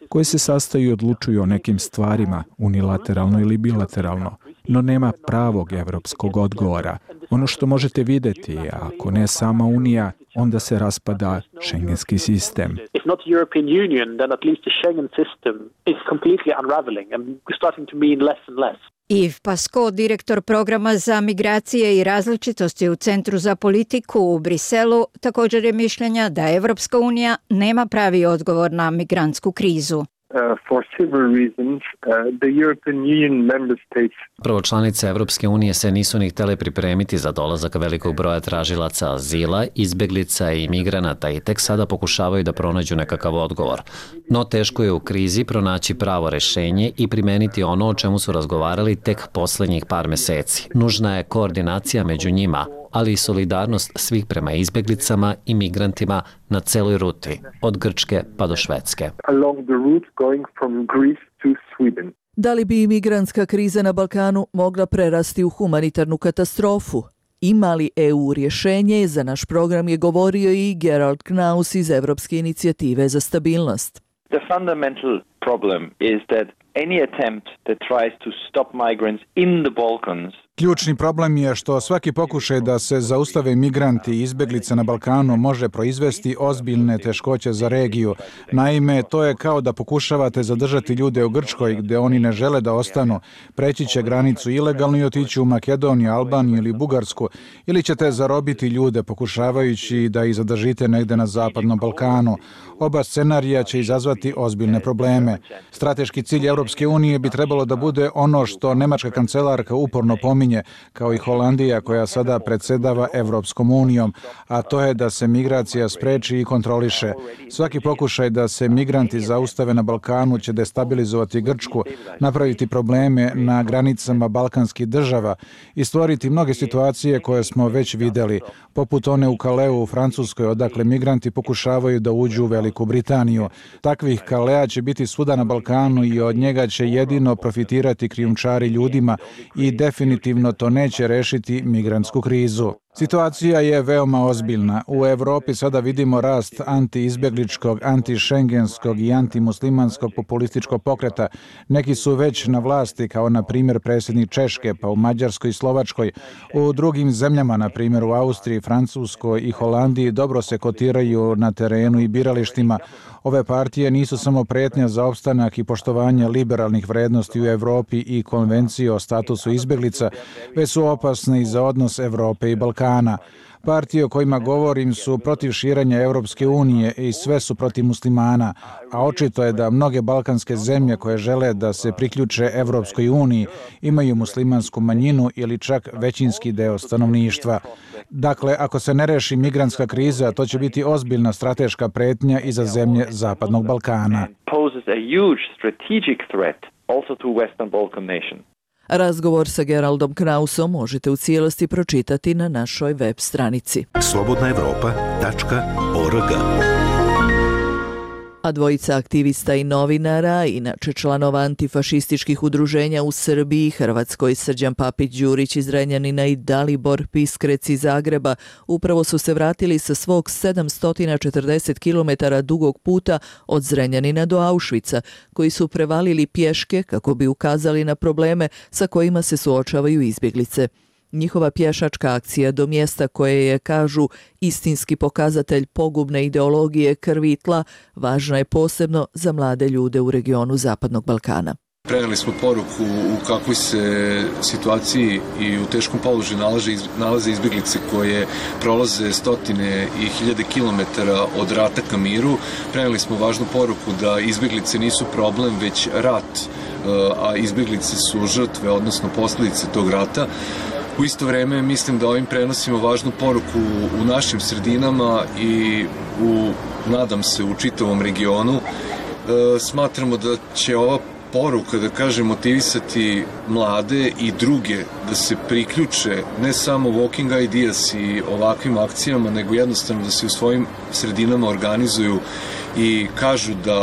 koje se sastaju i odlučuju o nekim stvarima, unilateralno ili bilateralno, no nema pravog evropskog odgovora. Ono što možete vidjeti je, ako ne sama Unija, onda se raspada šengenski sistem. If not the European Union, then at least the Schengen system is completely unraveling and starting to mean less and less. Yves Pasco, direktor programa za migracije i različitosti u Centru za politiku u Briselu, također je mišljenja da Evropska unija nema pravi odgovor na migrantsku krizu. Uh, for several reasons, uh, the European Union member states. Prvo, članice Evropske unije se nisu ni htjele pripremiti za dolazak velikog broja tražilaca azila, izbjeglica i migranata i tek sada pokušavaju da pronađu nekakav odgovor. No teško je u krizi pronaći pravo rešenje i primeniti ono o čemu su razgovarali tek posljednjih par meseci. Nužna je koordinacija među njima, ali i solidarnost svih prema izbjeglicama i migrantima na celoj ruti, od Grčke pa do Švedske. Along the route going from Greece to Sweden. Da li bi imigrantska kriza na Balkanu mogla prerasti u humanitarnu katastrofu? Ima li E U rješenje? Za naš program je govorio i Gerald Knaus iz Evropske inicijative za stabilnost. The fundamental problem is that any attempt that tries to stop migrants in the Balkans. Ključni problem je što svaki pokušaj da se zaustave migranti i izbjeglice na Balkanu može proizvesti ozbiljne teškoće za regiju. Naime, to je kao da pokušavate zadržati ljude u Grčkoj gdje oni ne žele da ostanu. Preći će granicu ilegalno i otići u Makedoniju, Albaniju ili Bugarsku, ili ćete zarobiti ljude pokušavajući da ih zadržite negde na zapadnom Balkanu. Oba scenarija će izazvati ozbiljne probleme. Strateški cilj Europske unije bi trebalo da bude ono što nemačka kancelarka uporno pominje, kao i Holandija koja sada predsedava Evropskom unijom, a to je da se migracija spreči i kontroliše. Svaki pokušaj da se migranti zaustave na Balkanu će destabilizovati Grčku, napraviti probleme na granicama balkanskih država i stvoriti mnoge situacije koje smo već videli, poput one u Kaleu u Francuskoj, odakle migranti pokušavaju da uđu u Veliku Britaniju. Takvih Kalea će biti svuda na Balkanu i od njega će jedino profitirati krijumčari ljudima i definitivno to neće rešiti migrantsku krizu. Situacija je veoma ozbiljna. U Evropi sada vidimo rast antiizbjegličkog, antišengenskog i antimuslimanskog populističkog pokreta. Neki su već na vlasti, kao na primjer predsjednik Češke, pa u Mađarskoj i Slovačkoj. U drugim zemljama, na primjer u Austriji, Francuskoj i Holandiji, dobro se kotiraju na terenu i biralištima. Ove partije nisu samo pretnja za opstanak i poštovanje liberalnih vrednosti u Evropi i konvencije o statusu izbjeglica, već su opasne i za odnos Evrope i Balkana. Partije o kojima govorim su protiv širenja Europske unije i sve su protiv muslimana, a očito je da mnoge balkanske zemlje koje žele da se priključe Europskoj uniji imaju muslimansku manjinu ili čak većinski deo stanovništva. Dakle, ako se ne reši migrantska kriza, to će biti ozbiljna strateška pretnja i za zemlje Zapadnog Balkana. Razgovor sa Geraldom Knausom možete u cijelosti pročitati na našoj web stranici. slobodna evropa tačka org. A dvojica aktivista i novinara, inače članova antifašističkih udruženja u Srbiji, Hrvatskoj, Srđan Papić Đurić iz Zrenjanina i Dalibor Piskrec iz Zagreba, upravo su se vratili sa svog sedamsto četrdeset kilometara dugog puta od Zrenjanina do Auschwitza, koji su prevalili pješke kako bi ukazali na probleme sa kojima se suočavaju izbjeglice. Njihova pješačka akcija do mjesta koje je, kažu, istinski pokazatelj pogubne ideologije krvi i tla, važna je posebno za mlade ljude u regionu Zapadnog Balkana. Preneli smo poruku u kakvoj se situaciji i u teškom položaju nalaze, nalaze izbjeglice koje prolaze stotine i hiljade kilometara od rata ka miru. Preneli smo važnu poruku da izbjeglice nisu problem, već rat, a izbjeglice su žrtve, odnosno posljedice tog rata. U isto vreme mislim da ovim prenosimo važnu poruku u našim sredinama i u, nadam se, u čitavom regionu. E, smatramo da će ova poruka, da kažem, motivisati mlade i druge da se priključe ne samo Walking Ideas i ovakvim akcijama, nego jednostavno da se u svojim sredinama organizuju i kažu da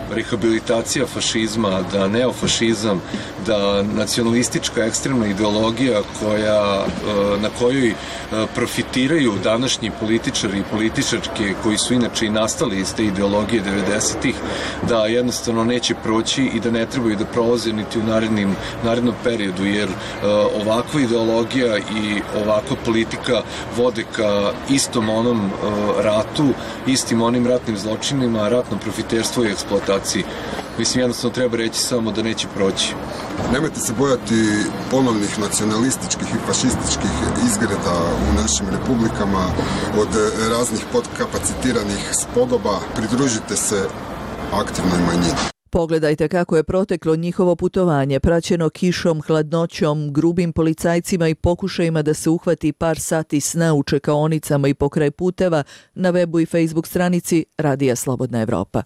rehabilitacija fašizma, da neofašizam, da nacionalistička ekstremna ideologija koja, na kojoj profitiraju današnji političari i političarke koji su inače i nastali iz te ideologije devedesetih, da jednostavno neće proći i da ne trebaju da prolaze niti u narednim, narednom periodu, jer ovakva ideologija i ovakva politika vode ka istom onom ratu, istim onim ratnim zločinima, ratnom profiterstvu i eksploataciji. Mislim, jednostavno treba reći samo da neće proći. Nemojte se bojati ponovnih nacionalističkih i fašističkih izgreda u našim republikama od raznih podkapacitiranih spodoba. Pridružite se aktivnoj manjini. Pogledajte kako je proteklo njihovo putovanje, praćeno kišom, hladnoćom, grubim policajcima i pokušajima da se uhvati par sati sna u čekaonicama i pokraj puteva na webu i Facebook stranici Radija Slobodna Evropa.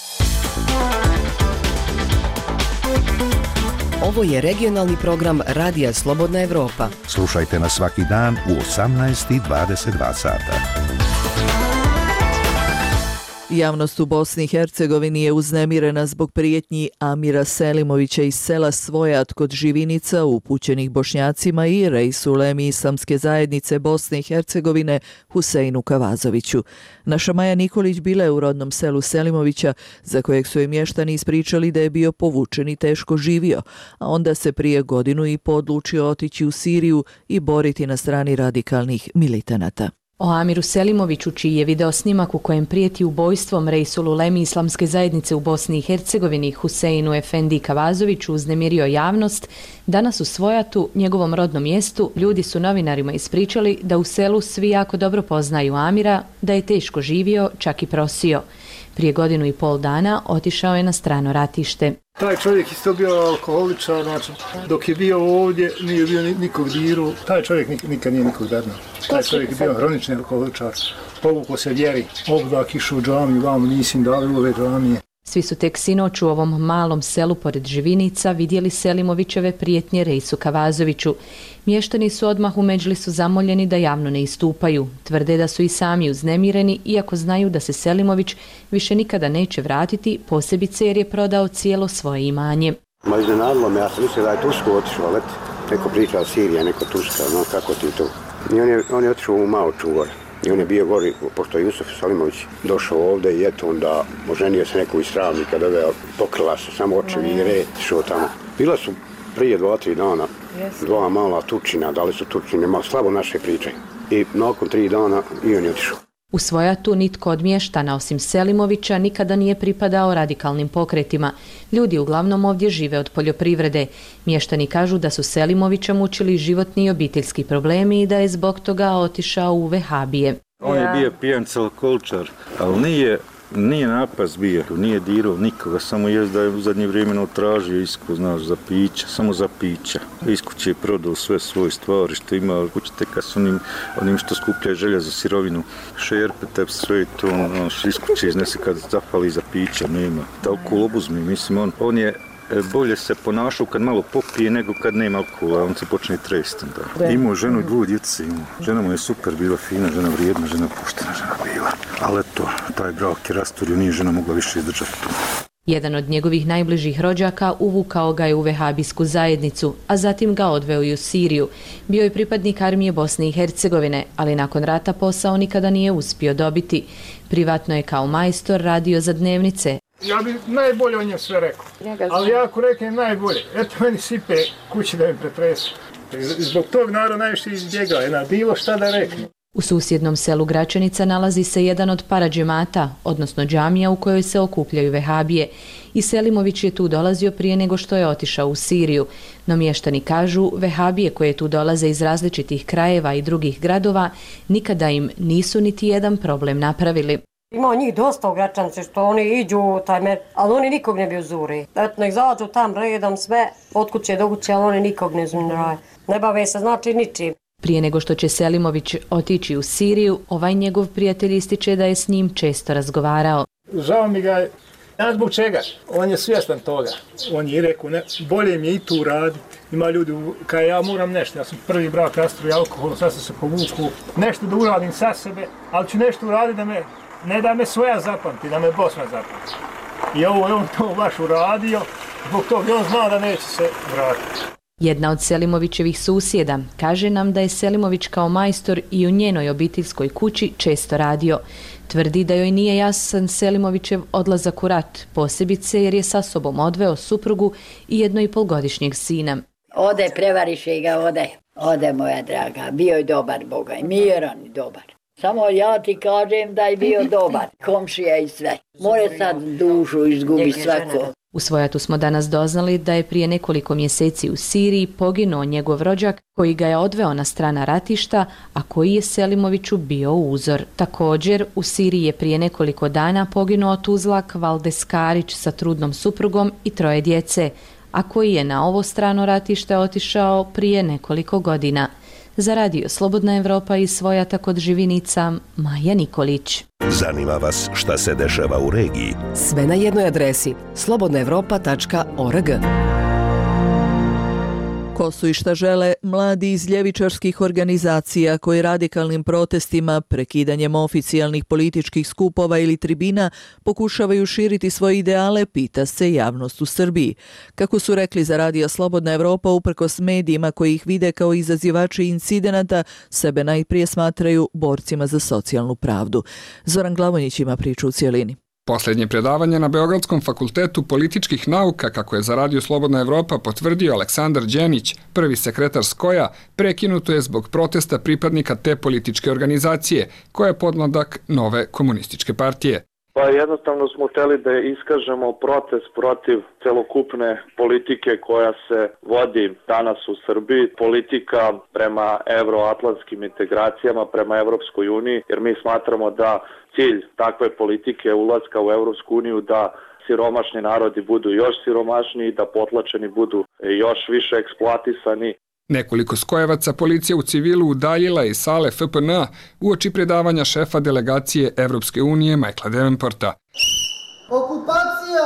Ovo je regionalni program Radija Slobodna Evropa. Slušajte nas svaki dan u osamnaest i dvadeset dva sata. Javnost u Bosni i Hercegovini je uznemirena zbog prijetnji Amira Selimovića iz sela Svojat kod Živinica upućenih Bošnjacima i Rejsulemi Islamske zajednice Bosne i Hercegovine Huseinu Kavazoviću. Naša Maja Nikolić bila je u rodnom selu Selimovića, za kojeg su je mještani ispričali da je bio povučen i teško živio, a onda se prije godinu i po odlučio otići u Siriju i boriti na strani radikalnih militanata. O Amiru Selimoviću, čiji je video snimak u kojem prijeti ubojstvom Rejsulu Lemi Islamske zajednice u Bosni i Hercegovini Huseinu Efendi Kavazoviću uznemirio javnost, danas u Svojatu, njegovom rodnom mjestu, ljudi su novinarima ispričali da u selu svi jako dobro poznaju Amira, da je teško živio, čak i prosio. Prije godinu i pol dana otišao je na strano ratište. Taj čovjek isto bio alkoholičar, znači dok je bio ovdje nije bio nikog diru, taj čovjek nikad nije nikog dadno. Taj čovjek je bio hronični alkoholičar, povukao se vjeri, obdak išao u džamiju, vamo nisim dali ove džamije. Svi su tek sinoć u ovom malom selu pored Živinica vidjeli Selimovićeve prijetnje Rejsu Kavazoviću. Mještani su odmah u Medžlisu zamoljeni da javno ne istupaju. Tvrde da su i sami uznemireni, iako znaju da se Selimović više nikada neće vratiti, posebice jer je prodao cijelo svoje imanje. Ma iznenadilo me, ja sam mislio da je Tursku otišao, let. Neko priča Sirija, neko Turska, no kako ti to. I on je, on je otišao u Maoču gore. I on je bio gori, pošto je Jusuf Selimović došao ovdje i eto onda oženio se neku iz Travnika, doveo, pokrila se samo očevi i red, šao tamo. Bila su prije dva, tri dana, dva mala tučina, dali su tučine, malo slabo naše priče. I nakon tri dana i on je otišao. U Svojatu nitko od mještana osim Selimovića nikada nije pripadao radikalnim pokretima. Ljudi uglavnom ovdje žive od poljoprivrede. Mještani kažu da su Selimovića mučili životni i obiteljski problemi i da je zbog toga otišao u vehabije. On je bio pijanc alkoholičar, ali nije, nije napast bio, nije dirao nikoga, samo je da je u zadnje vrijeme tražio isku, znaš, za pića, samo za pića. Iskuće je prodao sve svoje stvari što ima, kućete kad su onim, onim što skupljaju željezo, sirovinu, šerpe, tep sve to, znaš, iskuće iznese kad zafali za pića, nema. Alkohol obuzmi, mislim, on, on je bolje se ponašao kad malo popije nego kad nema alkohola, on se počne tresti. Imao ženu i dvoje djece, žena mu je super bila, fina žena, vrijedna žena, puštena žena bila. Ali eto, taj brak je rasturio, nije žena mogla više izdržati tu. Jedan od njegovih najbližih rođaka uvukao ga je u vehabijsku zajednicu, a zatim ga odveo i u Siriju. Bio je pripadnik armije Bosne i Hercegovine, ali nakon rata posao nikada nije uspio dobiti. Privatno je kao majstor radio za dnevnice. Ja bi najbolje o njem sve rekao, ali ja ako reknem najbolje, eto meni sipe kući da mi pretresu. Zbog tog narod najviše izbjegao, na bilo šta da rekne. U susjednom selu Gračanica nalazi se jedan od paradžemata, odnosno džamija u kojoj se okupljaju vehabije. I Selimović je tu dolazio prije nego što je otišao u Siriju. No mještani kažu, vehabije koje tu dolaze iz različitih krajeva i drugih gradova, nikada im nisu niti jedan problem napravili. Ima njih dosta u Gračanici što oni iđu u taj mer, ali oni nikog ne bi uzuri. Eto, nek zađu tam redom sve, od kuće do kuće, ali oni nikog ne uzuraju. Ne bave se znači ničim. Prije nego što će Selimović otići u Siriju, ovaj njegov prijatelj ističe da je s njim često razgovarao. Žao mi ga je, ja zbog čega? On je svjestan toga. On je rekao, ne, bolje mi je i tu raditi. Ima ljudi, kaj ja moram nešto, ja sam prvi brak rasturio alkohol, sad sam se povuku, nešto da uradim sa sebe, ali ću nešto uraditi da me, ne da me svoja zapamti, da me Bosna zapamti. I ovo je on to baš uradio, zbog toga on zna da neće se vratiti. Jedna od Selimovićevih susjeda kaže nam da je Selimović kao majstor i u njenoj obiteljskoj kući često radio. Tvrdi da joj nije jasan Selimovićev odlazak u rat, posebice jer je sa sobom odveo suprugu i jedno i polgodišnjeg sina. Ode, prevariše ga, ode. Ode, moja draga, bio je dobar, Boga, i miran i dobar. Samo ja ti kažem da je bio dobar, komšija i sve. More sad dušu izgubi svako. U Svojatu smo danas doznali da je prije nekoliko mjeseci u Siriji poginuo njegov rođak koji ga je odveo na strana ratišta, a koji je Selimoviću bio uzor. Također, u Siriji je prije nekoliko dana poginuo Tuzlak Valdes Karić sa trudnom suprugom i troje djece, a koji je na ovo strano ratište otišao prije nekoliko godina. Za radio Slobodna Evropa iz Svojata kod Živinica, Maja Nikolić. Zanima vas šta se dešava u regiji? Sve na jednoj adresi slobodna evropa tačka org. Ko su i šta žele mladi iz ljevičarskih organizacija koji radikalnim protestima, prekidanjem oficijalnih političkih skupova ili tribina pokušavaju širiti svoje ideale, pita se javnost u Srbiji. Kako su rekli za radio Slobodna Evropa, uprkos medijima koji ih vide kao izazivači incidenata, sebe najprije smatraju borcima za socijalnu pravdu. Zoran Glavonjić ima priču u cijelini. Posljednje predavanje na Beogradskom fakultetu političkih nauka, kako je za radio Slobodna Evropa potvrdio Aleksandar Đenić, prvi sekretar Skoja, prekinuto je zbog protesta pripadnika te političke organizacije, koja je podmladak nove komunističke partije. Pa jednostavno smo hteli da iskažemo protest protiv celokupne politike koja se vodi danas u Srbiji, politika prema euroatlantskim integracijama, prema Evropskoj uniji, jer mi smatramo da cilj takve politike ulaska u Evropsku uniju da siromašni narodi budu još siromašniji, da potlačeni budu još više eksploatisani. Nekoliko skojevaca policija u civilu udaljila iz sale F P N uoči predavanja šefa delegacije Evropske unije Michaela Davenporta. Okupacija!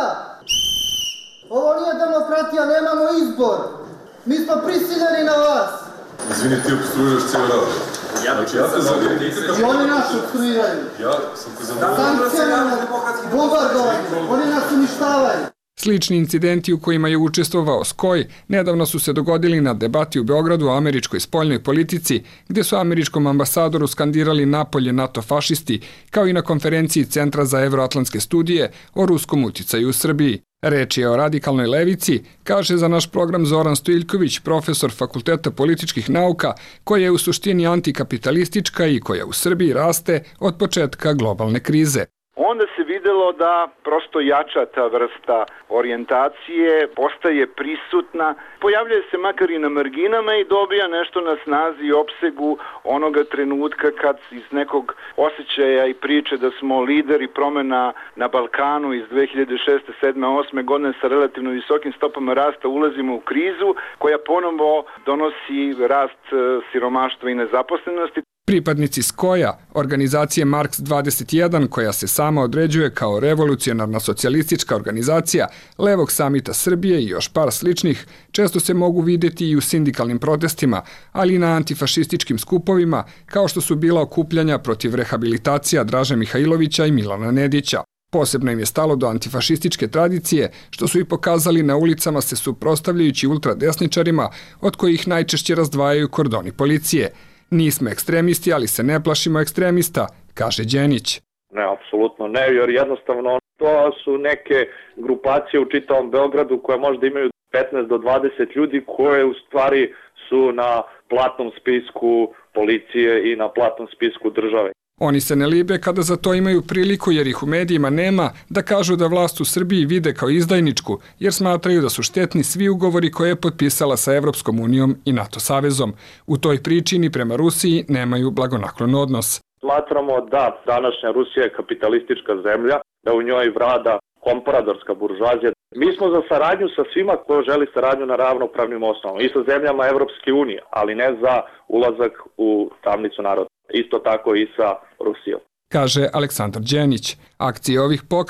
Ovo nije demokratija, nemamo izbor. Mi smo prisiljeni na vas. Izvini, ti obstruiraš cijel rad. Znači, ja te zavijem nikakav... I oni nas obstruiraju. Ja sam te zavijem... Sankcijama, bombardovanje, oni nas uništavaju. Slični incidenti u kojima je učestvovao Skoj nedavno su se dogodili na debati u Beogradu o američkoj spoljnoj politici, gdje su američkom ambasadoru skandirali napolje NATO fašisti, kao i na konferenciji Centra za evroatlantske studije o ruskom uticaju u Srbiji. Reč je o radikalnoj levici, kaže za naš program Zoran Stojiljković, profesor Fakulteta političkih nauka, koja je u suštini antikapitalistička i koja u Srbiji raste od početka globalne krize. Onda se videlo da prosto jača ta vrsta orijentacije, postaje prisutna, pojavljuje se makar i na marginama i dobija nešto na snazi i opsegu onoga trenutka kad iz nekog osjećaja i priče da smo lideri promjena na Balkanu iz dve hiljade šeste, sedme, osme godine sa relativno visokim stopama rasta ulazimo u krizu koja ponovo donosi rast siromaštva i nezaposlenosti. Pripadnici Skoja, organizacije Marks dvadeset jedan, koja se sama određuje kao revolucionarna socijalistička organizacija, Levog samita Srbije i još par sličnih, često se mogu vidjeti i u sindikalnim protestima, ali i na antifašističkim skupovima, kao što su bila okupljanja protiv rehabilitacija Draže Mihajlovića i Milana Nedića. Posebno im je stalo do antifašističke tradicije, što su i pokazali na ulicama se suprotstavljajući ultradesničarima, od kojih najčešće razdvajaju kordoni policije. Nismo ekstremisti, ali se ne plašimo ekstremista, kaže Đenić. Ne, apsolutno ne, jer jednostavno to su neke grupacije u čitavom Beogradu koje možda imaju petnaest do dvadeset ljudi koje u stvari su na platnom spisku policije i na platnom spisku države. Oni se ne libe kada za to imaju priliku, jer ih u medijima nema, da kažu da vlast u Srbiji vide kao izdajničku, jer smatraju da su štetni svi ugovori koje je potpisala sa Evropskom unijom i NATO savezom. U toj priči ni prema Rusiji nemaju blagonaklon odnos. Smatramo da današnja Rusija je kapitalistička zemlja, da u njoj vlada kompradorska buržoazija. Mi smo za saradnju sa svima ko želi saradnju na ravnopravnim osnovama i sa zemljama Evropske unije, ali ne za ulazak u tamnicu naroda. Isto tako i sa Rusijom. Kaže Aleksandar Đenić. Akcije ovih pokreta,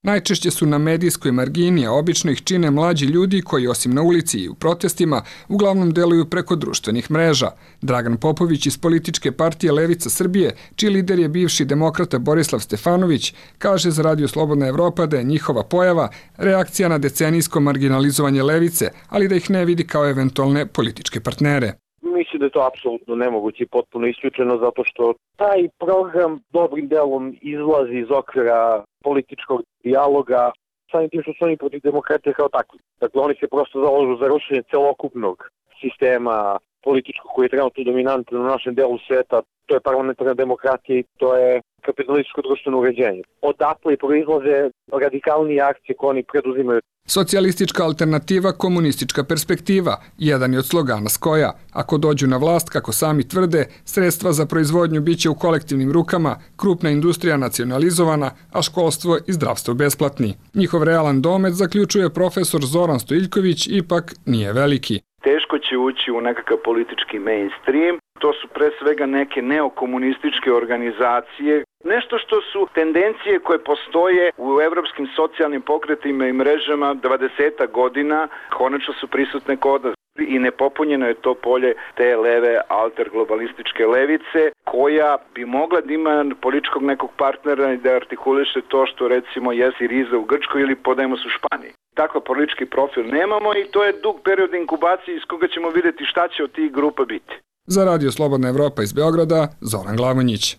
Najčešće su na medijskoj margini, a obično ih čine mlađi ljudi koji osim na ulici i u protestima uglavnom deluju preko društvenih mreža. Dragan Popović iz političke partije Levica Srbije, čiji lider je bivši demokrata Borislav Stefanović, kaže za Radio Slobodna Evropa da je njihova pojava reakcija na decenijsko marginalizovanje levice, ali da ih ne vidi kao eventualne političke partnere. Mislim da je to apsolutno nemoguće i potpuno isključeno zato što taj program dobrim delom izlazi iz okvira političkog dijaloga samim tim što su oni protiv demokratije kao takvi. Dakle, oni se prosto zalažu za rušenje celokupnog sistema političkog koji je trenutno dominantan u našem delu sveta. To je parlamentarna demokratija i to je kapitalističko društveno uređenje. Odatle proizlaze radikalnije akcije koje oni preduzimaju. Socijalistička alternativa, komunistička perspektiva, jedan je od slogana Skoja. Ako dođu na vlast, kako sami tvrde, sredstva za proizvodnju biće u kolektivnim rukama, krupna industrija nacionalizovana, a školstvo i zdravstvo besplatni. Njihov realan domet, zaključuje profesor Zoran Stojiljković, ipak nije veliki. Teško će ući u nekakav politički mainstream. To su pre svega neke neokomunističke organizacije. Nešto što su tendencije koje postoje u evropskim socijalnim pokretima i mrežama dvadeset godina, konačno su prisutne kod nas. I nepopunjeno je to polje te leve alterglobalističke levice koja bi mogla da ima političkog nekog partnera i da artikuliše to što recimo je Siriza u Grčkoj ili Podemos u Španiji. Takav politički profil nemamo i to je dug period inkubacije iz koga ćemo vidjeti šta će od tih grupa biti. Za Radio Slobodna Evropa iz Beograda, Zoran Glavonjić.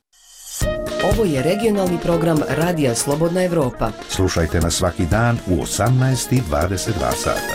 Ovo je regionalni program Radija Slobodna Evropa. Slušajte nas svaki dan u osamnaest i dvadeset dva sata.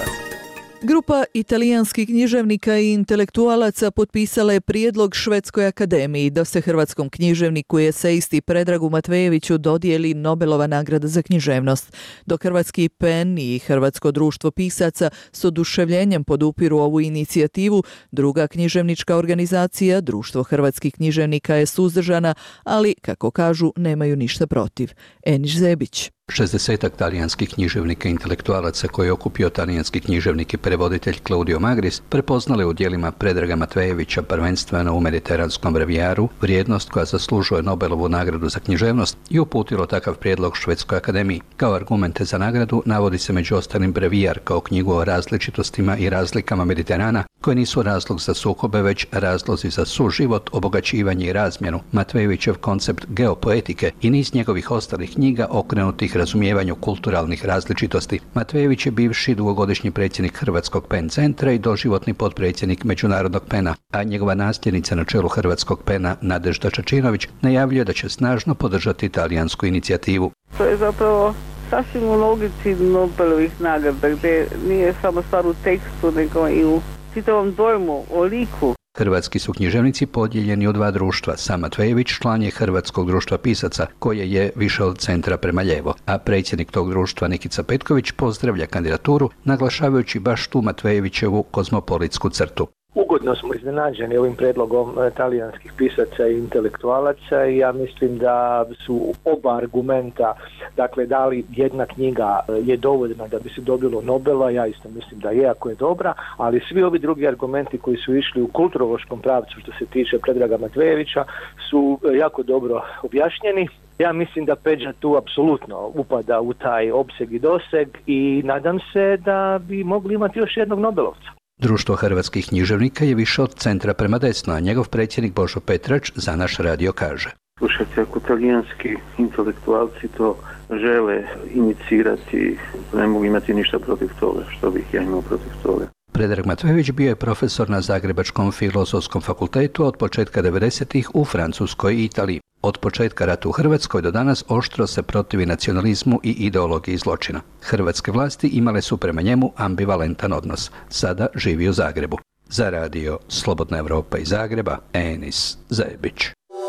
Grupa italijanskih književnika i intelektualaca potpisala je prijedlog Švedskoj akademiji da se hrvatskom književniku i esejisti Predragu Matvejeviću dodijeli Nobelova nagrada za književnost. Dok Hrvatski pen i Hrvatsko društvo pisaca s oduševljenjem podupiru ovu inicijativu, druga književnička organizacija, Društvo hrvatskih književnika, je suzdržana, ali, kako kažu, nemaju ništa protiv. Eniš Zebić. šezdesetak talijanskih književnika i intelektualaca koji je okupio talijanski književnik i prevoditelj Claudio Magris prepoznale u djelima Predraga Matvejevića prvenstveno u mediteranskom brevijaru vrijednost koja zaslužuje Nobelovu nagradu za književnost i uputilo takav prijedlog Švedskoj akademiji. Kao argumente za nagradu navodi se među ostalim brevijar kao knjigu o različitostima i razlikama Mediterana koje nisu razlog za sukobe već razlozi za suživot, obogaćivanje i razmjenu, Matvejevićev koncept geopoetike i niz njegovih ostalih knjiga okrenutih razumijevanju kulturalnih različitosti. Matvejević je bivši dugogodišnji predsjednik Hrvatskog pen centra i doživotni potpredsjednik Međunarodnog pena, a njegova nasljednica na čelu Hrvatskog pena Nadežda Čačinović najavljuje da će snažno podržati italijansku inicijativu. To je zapravo sasvim u logici Nobelovih nagrada, gdje nije samo stvar u tekstu, nego i u čitavom dojmu, o liku. Hrvatski su književnici podijeljeni u dva društva. Sam Matvejević član je Hrvatskog društva pisaca, koje je više od centra prema lijevo, a predsjednik tog društva Nikica Petković pozdravlja kandidaturu, naglašavajući baš tu Matvejevićevu kozmopolitsku crtu. Ugodno smo iznenađeni ovim predlogom talijanskih pisaca i intelektualaca i ja mislim da su oba argumenta, dakle da li jedna knjiga je dovoljna da bi se dobilo Nobela, ja isto mislim da je ako je dobra, ali svi ovi drugi argumenti koji su išli u kulturološkom pravcu što se tiče Predraga Matvejevića su jako dobro objašnjeni. Ja mislim da Peđa tu apsolutno upada u taj opseg i doseg i nadam se da bi mogli imati još jednog Nobelovca. Društvo hrvatskih književnika je više od centra prema desno, a njegov predsjednik Božo Petrač za naš radio kaže. Slušajte, ako talijanski intelektualci to žele inicirati, ne mogu imati ništa protiv toga, što bih ja imao protiv toga. Predrag Matvejević bio je profesor na Zagrebačkom filozofskom fakultetu od početka devedesetih u Francuskoj i Italiji. Od početka rata u Hrvatskoj do danas oštro se protivi nacionalizmu i ideologiji zločina. Hrvatske vlasti imale su prema njemu ambivalentan odnos. Sada živi u Zagrebu. Za radio Slobodna Evropa iz Zagreba, Enis Zebić.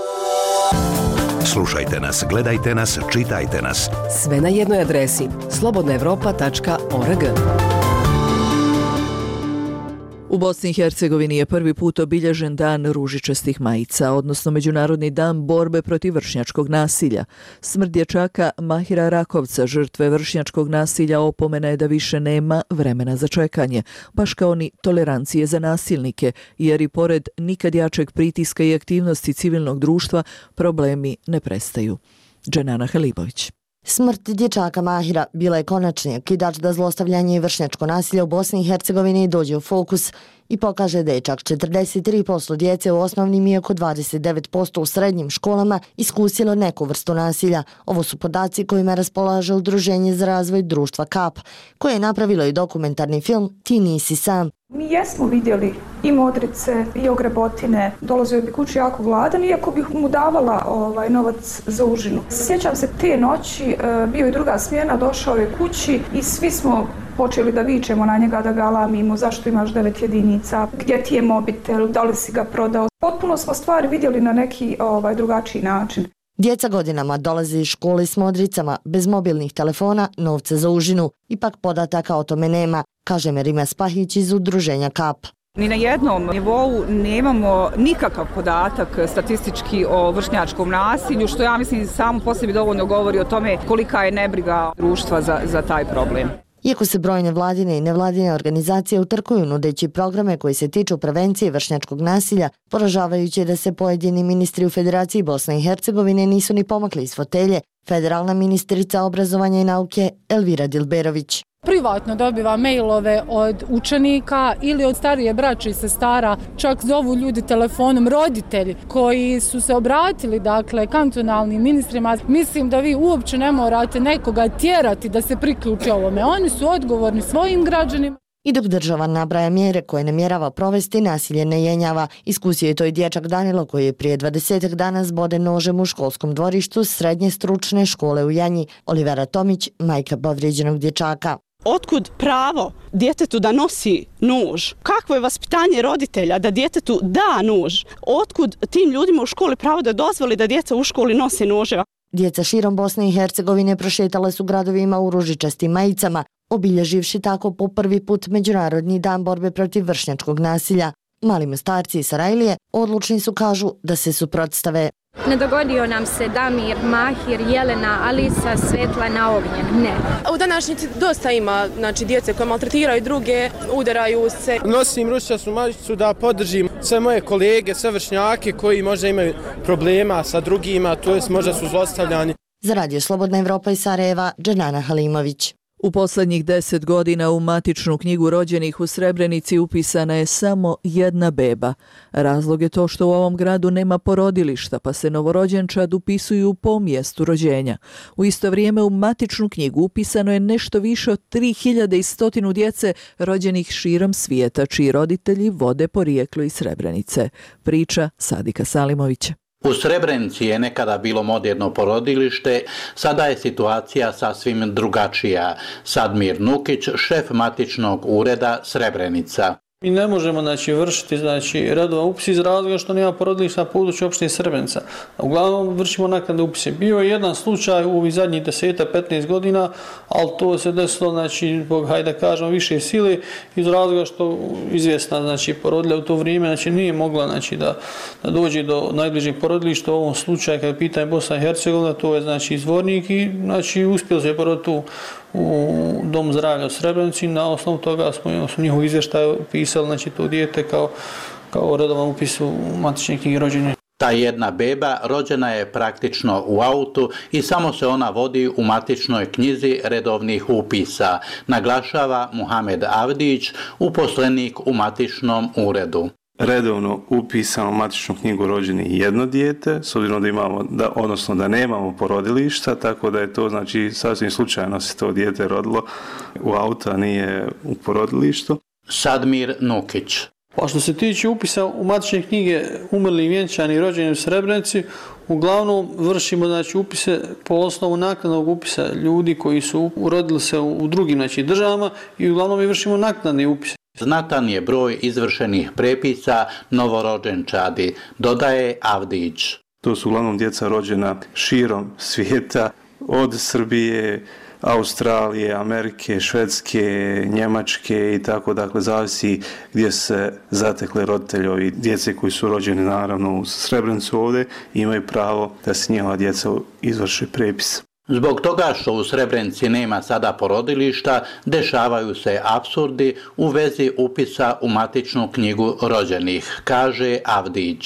Slušajte nas, gledajte nas, čitajte nas. Sve na jednoj adresi slobodna evropa tačka org. U Bosni i Hercegovini je prvi put obilježen dan ružičastih majica, odnosno Međunarodni dan borbe protiv vršnjačkog nasilja. Smrt dječaka Mahira Rakovca, žrtve vršnjačkog nasilja, opomena je da više nema vremena za čekanje, baš kao ni tolerancije za nasilnike, jer i pored nikad jačeg pritiska i aktivnosti civilnog društva problemi ne prestaju. Dženana Halibović. Smrt dječaka Mahira bila je konačni okidač da zlostavljanje i vršnjačko nasilje u Bosni i Hercegovini dođe u fokus i pokaže da je čak četrdeset tri posto djece u osnovnim i oko dvadeset devet posto u srednjim školama iskusilo neku vrstu nasilja. Ovo su podaci kojima raspolaže Udruženje za razvoj društva Kap, koje je napravilo i dokumentarni film Ti nisi sam. Mi jesmo vidjeli i modrice i ogrebotine, dolazio bi kući jako gladan, iako bih mu davala ovaj, novac za užinu. Sjećam se te noći, bio je druga smjena, došao je kući i svi smo počeli da vičemo na njega, da ga alamimo, zašto imaš devet jedinica, gdje ti je mobitel, da li si ga prodao. Potpuno smo stvari vidjeli na neki ovaj, drugačiji način. Djeca godinama dolaze iz škole s modricama, bez mobilnih telefona, novca za užinu. Ipak podataka o tome nema, kaže Merima Spahić iz Udruženja Kap. Ni na jednom nivou nemamo nikakav podatak statistički o vršnjačkom nasilju, što ja mislim samo po sebi dovoljno govori o tome kolika je nebriga društva za, za taj problem. Iako se brojne vladine i nevladine organizacije utrkuju nudeći programe koji se tiču prevencije vršnjačkog nasilja, poražavajuće je da se pojedini ministri u Federaciji Bosne i Hercegovine nisu ni pomakli iz fotelje, federalna ministrica obrazovanja i nauke Elvira Dilberović. Privatno dobiva mailove od učenika ili od starije braće i sestara, čak zovu ljudi telefonom roditelji koji su se obratili dakle kantonalnim ministrima. Mislim da vi uopće ne morate nekoga tjerati da se priključi ovome. Oni su odgovorni svojim građanima. I dok država nabraja mjere koje namjerava provesti, nasilje ne jenjava. Iskusio je to i dječak Danilo koji je prije dvadesetak dana zboden nožem u školskom dvorištu srednje stručne škole u Janji. Olivera Tomić, majka povrijeđenog dječaka. Otkud pravo djetetu da nosi nož? Kakvo je vaspitanje roditelja da djetetu da nož? Otkud tim ljudima u školi pravo da dozvoli da djeca u školi nose noževa? Djeca širom Bosne i Hercegovine prošetale su gradovima u ružičastim majicama, obilježivši tako po prvi put Međunarodni dan borbe protiv vršnjačkog nasilja. Mali mostarci iz Sarajlije odlučni su, kažu, da se suprotstave. Ne dogodio nam se Damir, Mahir, Jelena, Alisa, Svetlana, Ognjen, ne. U današnjici dosta ima znači, djece koje maltretiraju druge, udaraju se. Nosim ružičastu majicu da podržim sve moje kolege, sve vršnjake koji možda imaju problema sa drugima, to jest možda su zlostavljani. Za Radio Slobodna Evropa iz Sarajeva, Dženana Halimović. U posljednjih deset godina u matičnu knjigu rođenih u Srebrenici upisana je samo jedna beba. Razlog je to što u ovom gradu nema porodilišta, pa se novorođenčad upisuju po mjestu rođenja. U isto vrijeme u matičnu knjigu upisano je nešto više od tri hiljade sto djece rođenih širom svijeta, čiji roditelji vode porijeklo iz Srebrenice. Priča Sadika Salimovića. U Srebrenici je nekada bilo moderno porodilište, sada je situacija sasvim drugačija. Sadmir Nukić, šef matičnog ureda Srebrenica. Mi ne možemo znači, vršiti znači, redova upis iz razloga što nema porodilišta na području opštine Srebrenica. Uglavnom vršimo naknadne upise. Bio je jedan slučaj u ovih zadnjih deset do petnaest godina, ali to se desilo, znači, zbog, hajde da kažemo, više sile iz razloga što izvjesna znači, porodilja u to vrijeme znači, nije mogla znači, da, da dođe do najbližih porodilišta. U ovom slučaju, kada je pitanje Bosna i Hercegovina, to je znači, izvornik i znači, uspjeli se poroditi u u Dom zdravlja u Srebrenici. Na osnovu toga smo, smo njihov izvještaj upisali znači, to dijete kao, kao redovan upis u matične knjige rođenja. Ta jedna beba rođena je praktično u autu i samo se ona vodi u matičnoj knjizi redovnih upisa, naglašava Muhamed Avdić, uposlenik u matičnom uredu. Redovno upisano u matičnu knjigu rođeni jedno dijete, s obzirom da imamo, da, odnosno da nemamo porodilišta, tako da je to znači sasvim slučajno se to dijete rodilo u auto, a nije u porodilištu. Sadmir Nukić. Pa što se tiče upisa u matične knjige umrli, vjenčani i rođeni u Srebrenici, uglavnom vršimo znači, upise po osnovu naknadnog upisa ljudi koji su urodili se u drugim znači, državama i uglavnom mi vršimo naknadne upise. Znatan je broj izvršenih prepisa novorođenčadi, dodaje Avdić. To su uglavnom djeca rođena širom svijeta, od Srbije, Australije, Amerike, Švedske, Njemačke i tako, dakle, zavisi gdje se zatekli roditelji djece koji su rođeni naravno u Srebrenicu ovdje, imaju pravo da se njihova djeca izvrši prepis. Zbog toga što u Srebrenici nema sada porodilišta, dešavaju se apsurdi u vezi upisa u matičnu knjigu rođenih, kaže Avdić.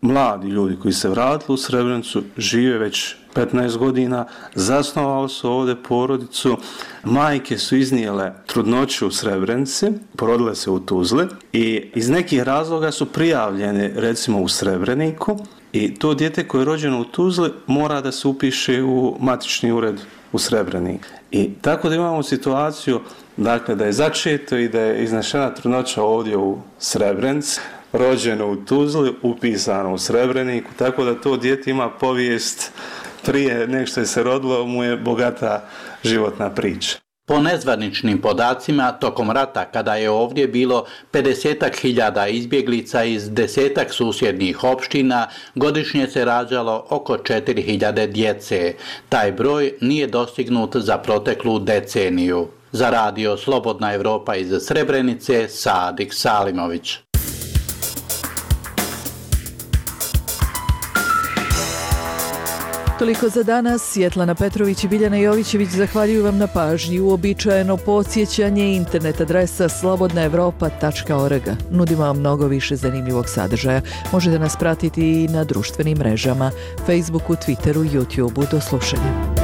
mladi ljudi koji se vratili u Srebrenicu, žive već petnaest godina, zasnovali su ovdje porodicu, majke su iznijele trudnoću u Srebrenici, porodile se u Tuzli i iz nekih razloga su prijavljene recimo u Srebreniku i to dijete koje je rođeno u Tuzli mora da se upiše u matični ured u Srebreniku. I tako da imamo situaciju dakle, da je začeto i da je iznešena trudnoća ovdje u Srebrenici, rođeno u Tuzli, upisano u Srebreniku, tako da to dijete ima povijest prije nego što je se rodilo, mu je bogata životna priča. Po nezvaničnim podacima, tokom rata, kada je ovdje bilo pedesetak hiljada izbjeglica iz desetak susjednih opština, godišnje se rađalo oko četiri hiljade djece. Taj broj nije dostignut za proteklu deceniju. Za radio Slobodna Evropa iz Srebrenice, Sadik Salimović. Toliko za danas. Svjetlana Petrović i Biljana Jovićević zahvaljuju vam na pažnji. Uobičajeno podsjećanje, internet adresa slobodna evropa tačka org. Nudimo vam mnogo više zanimljivog sadržaja. Možete nas pratiti i na društvenim mrežama, Facebooku, Twitteru, YouTubeu. Do slušanja.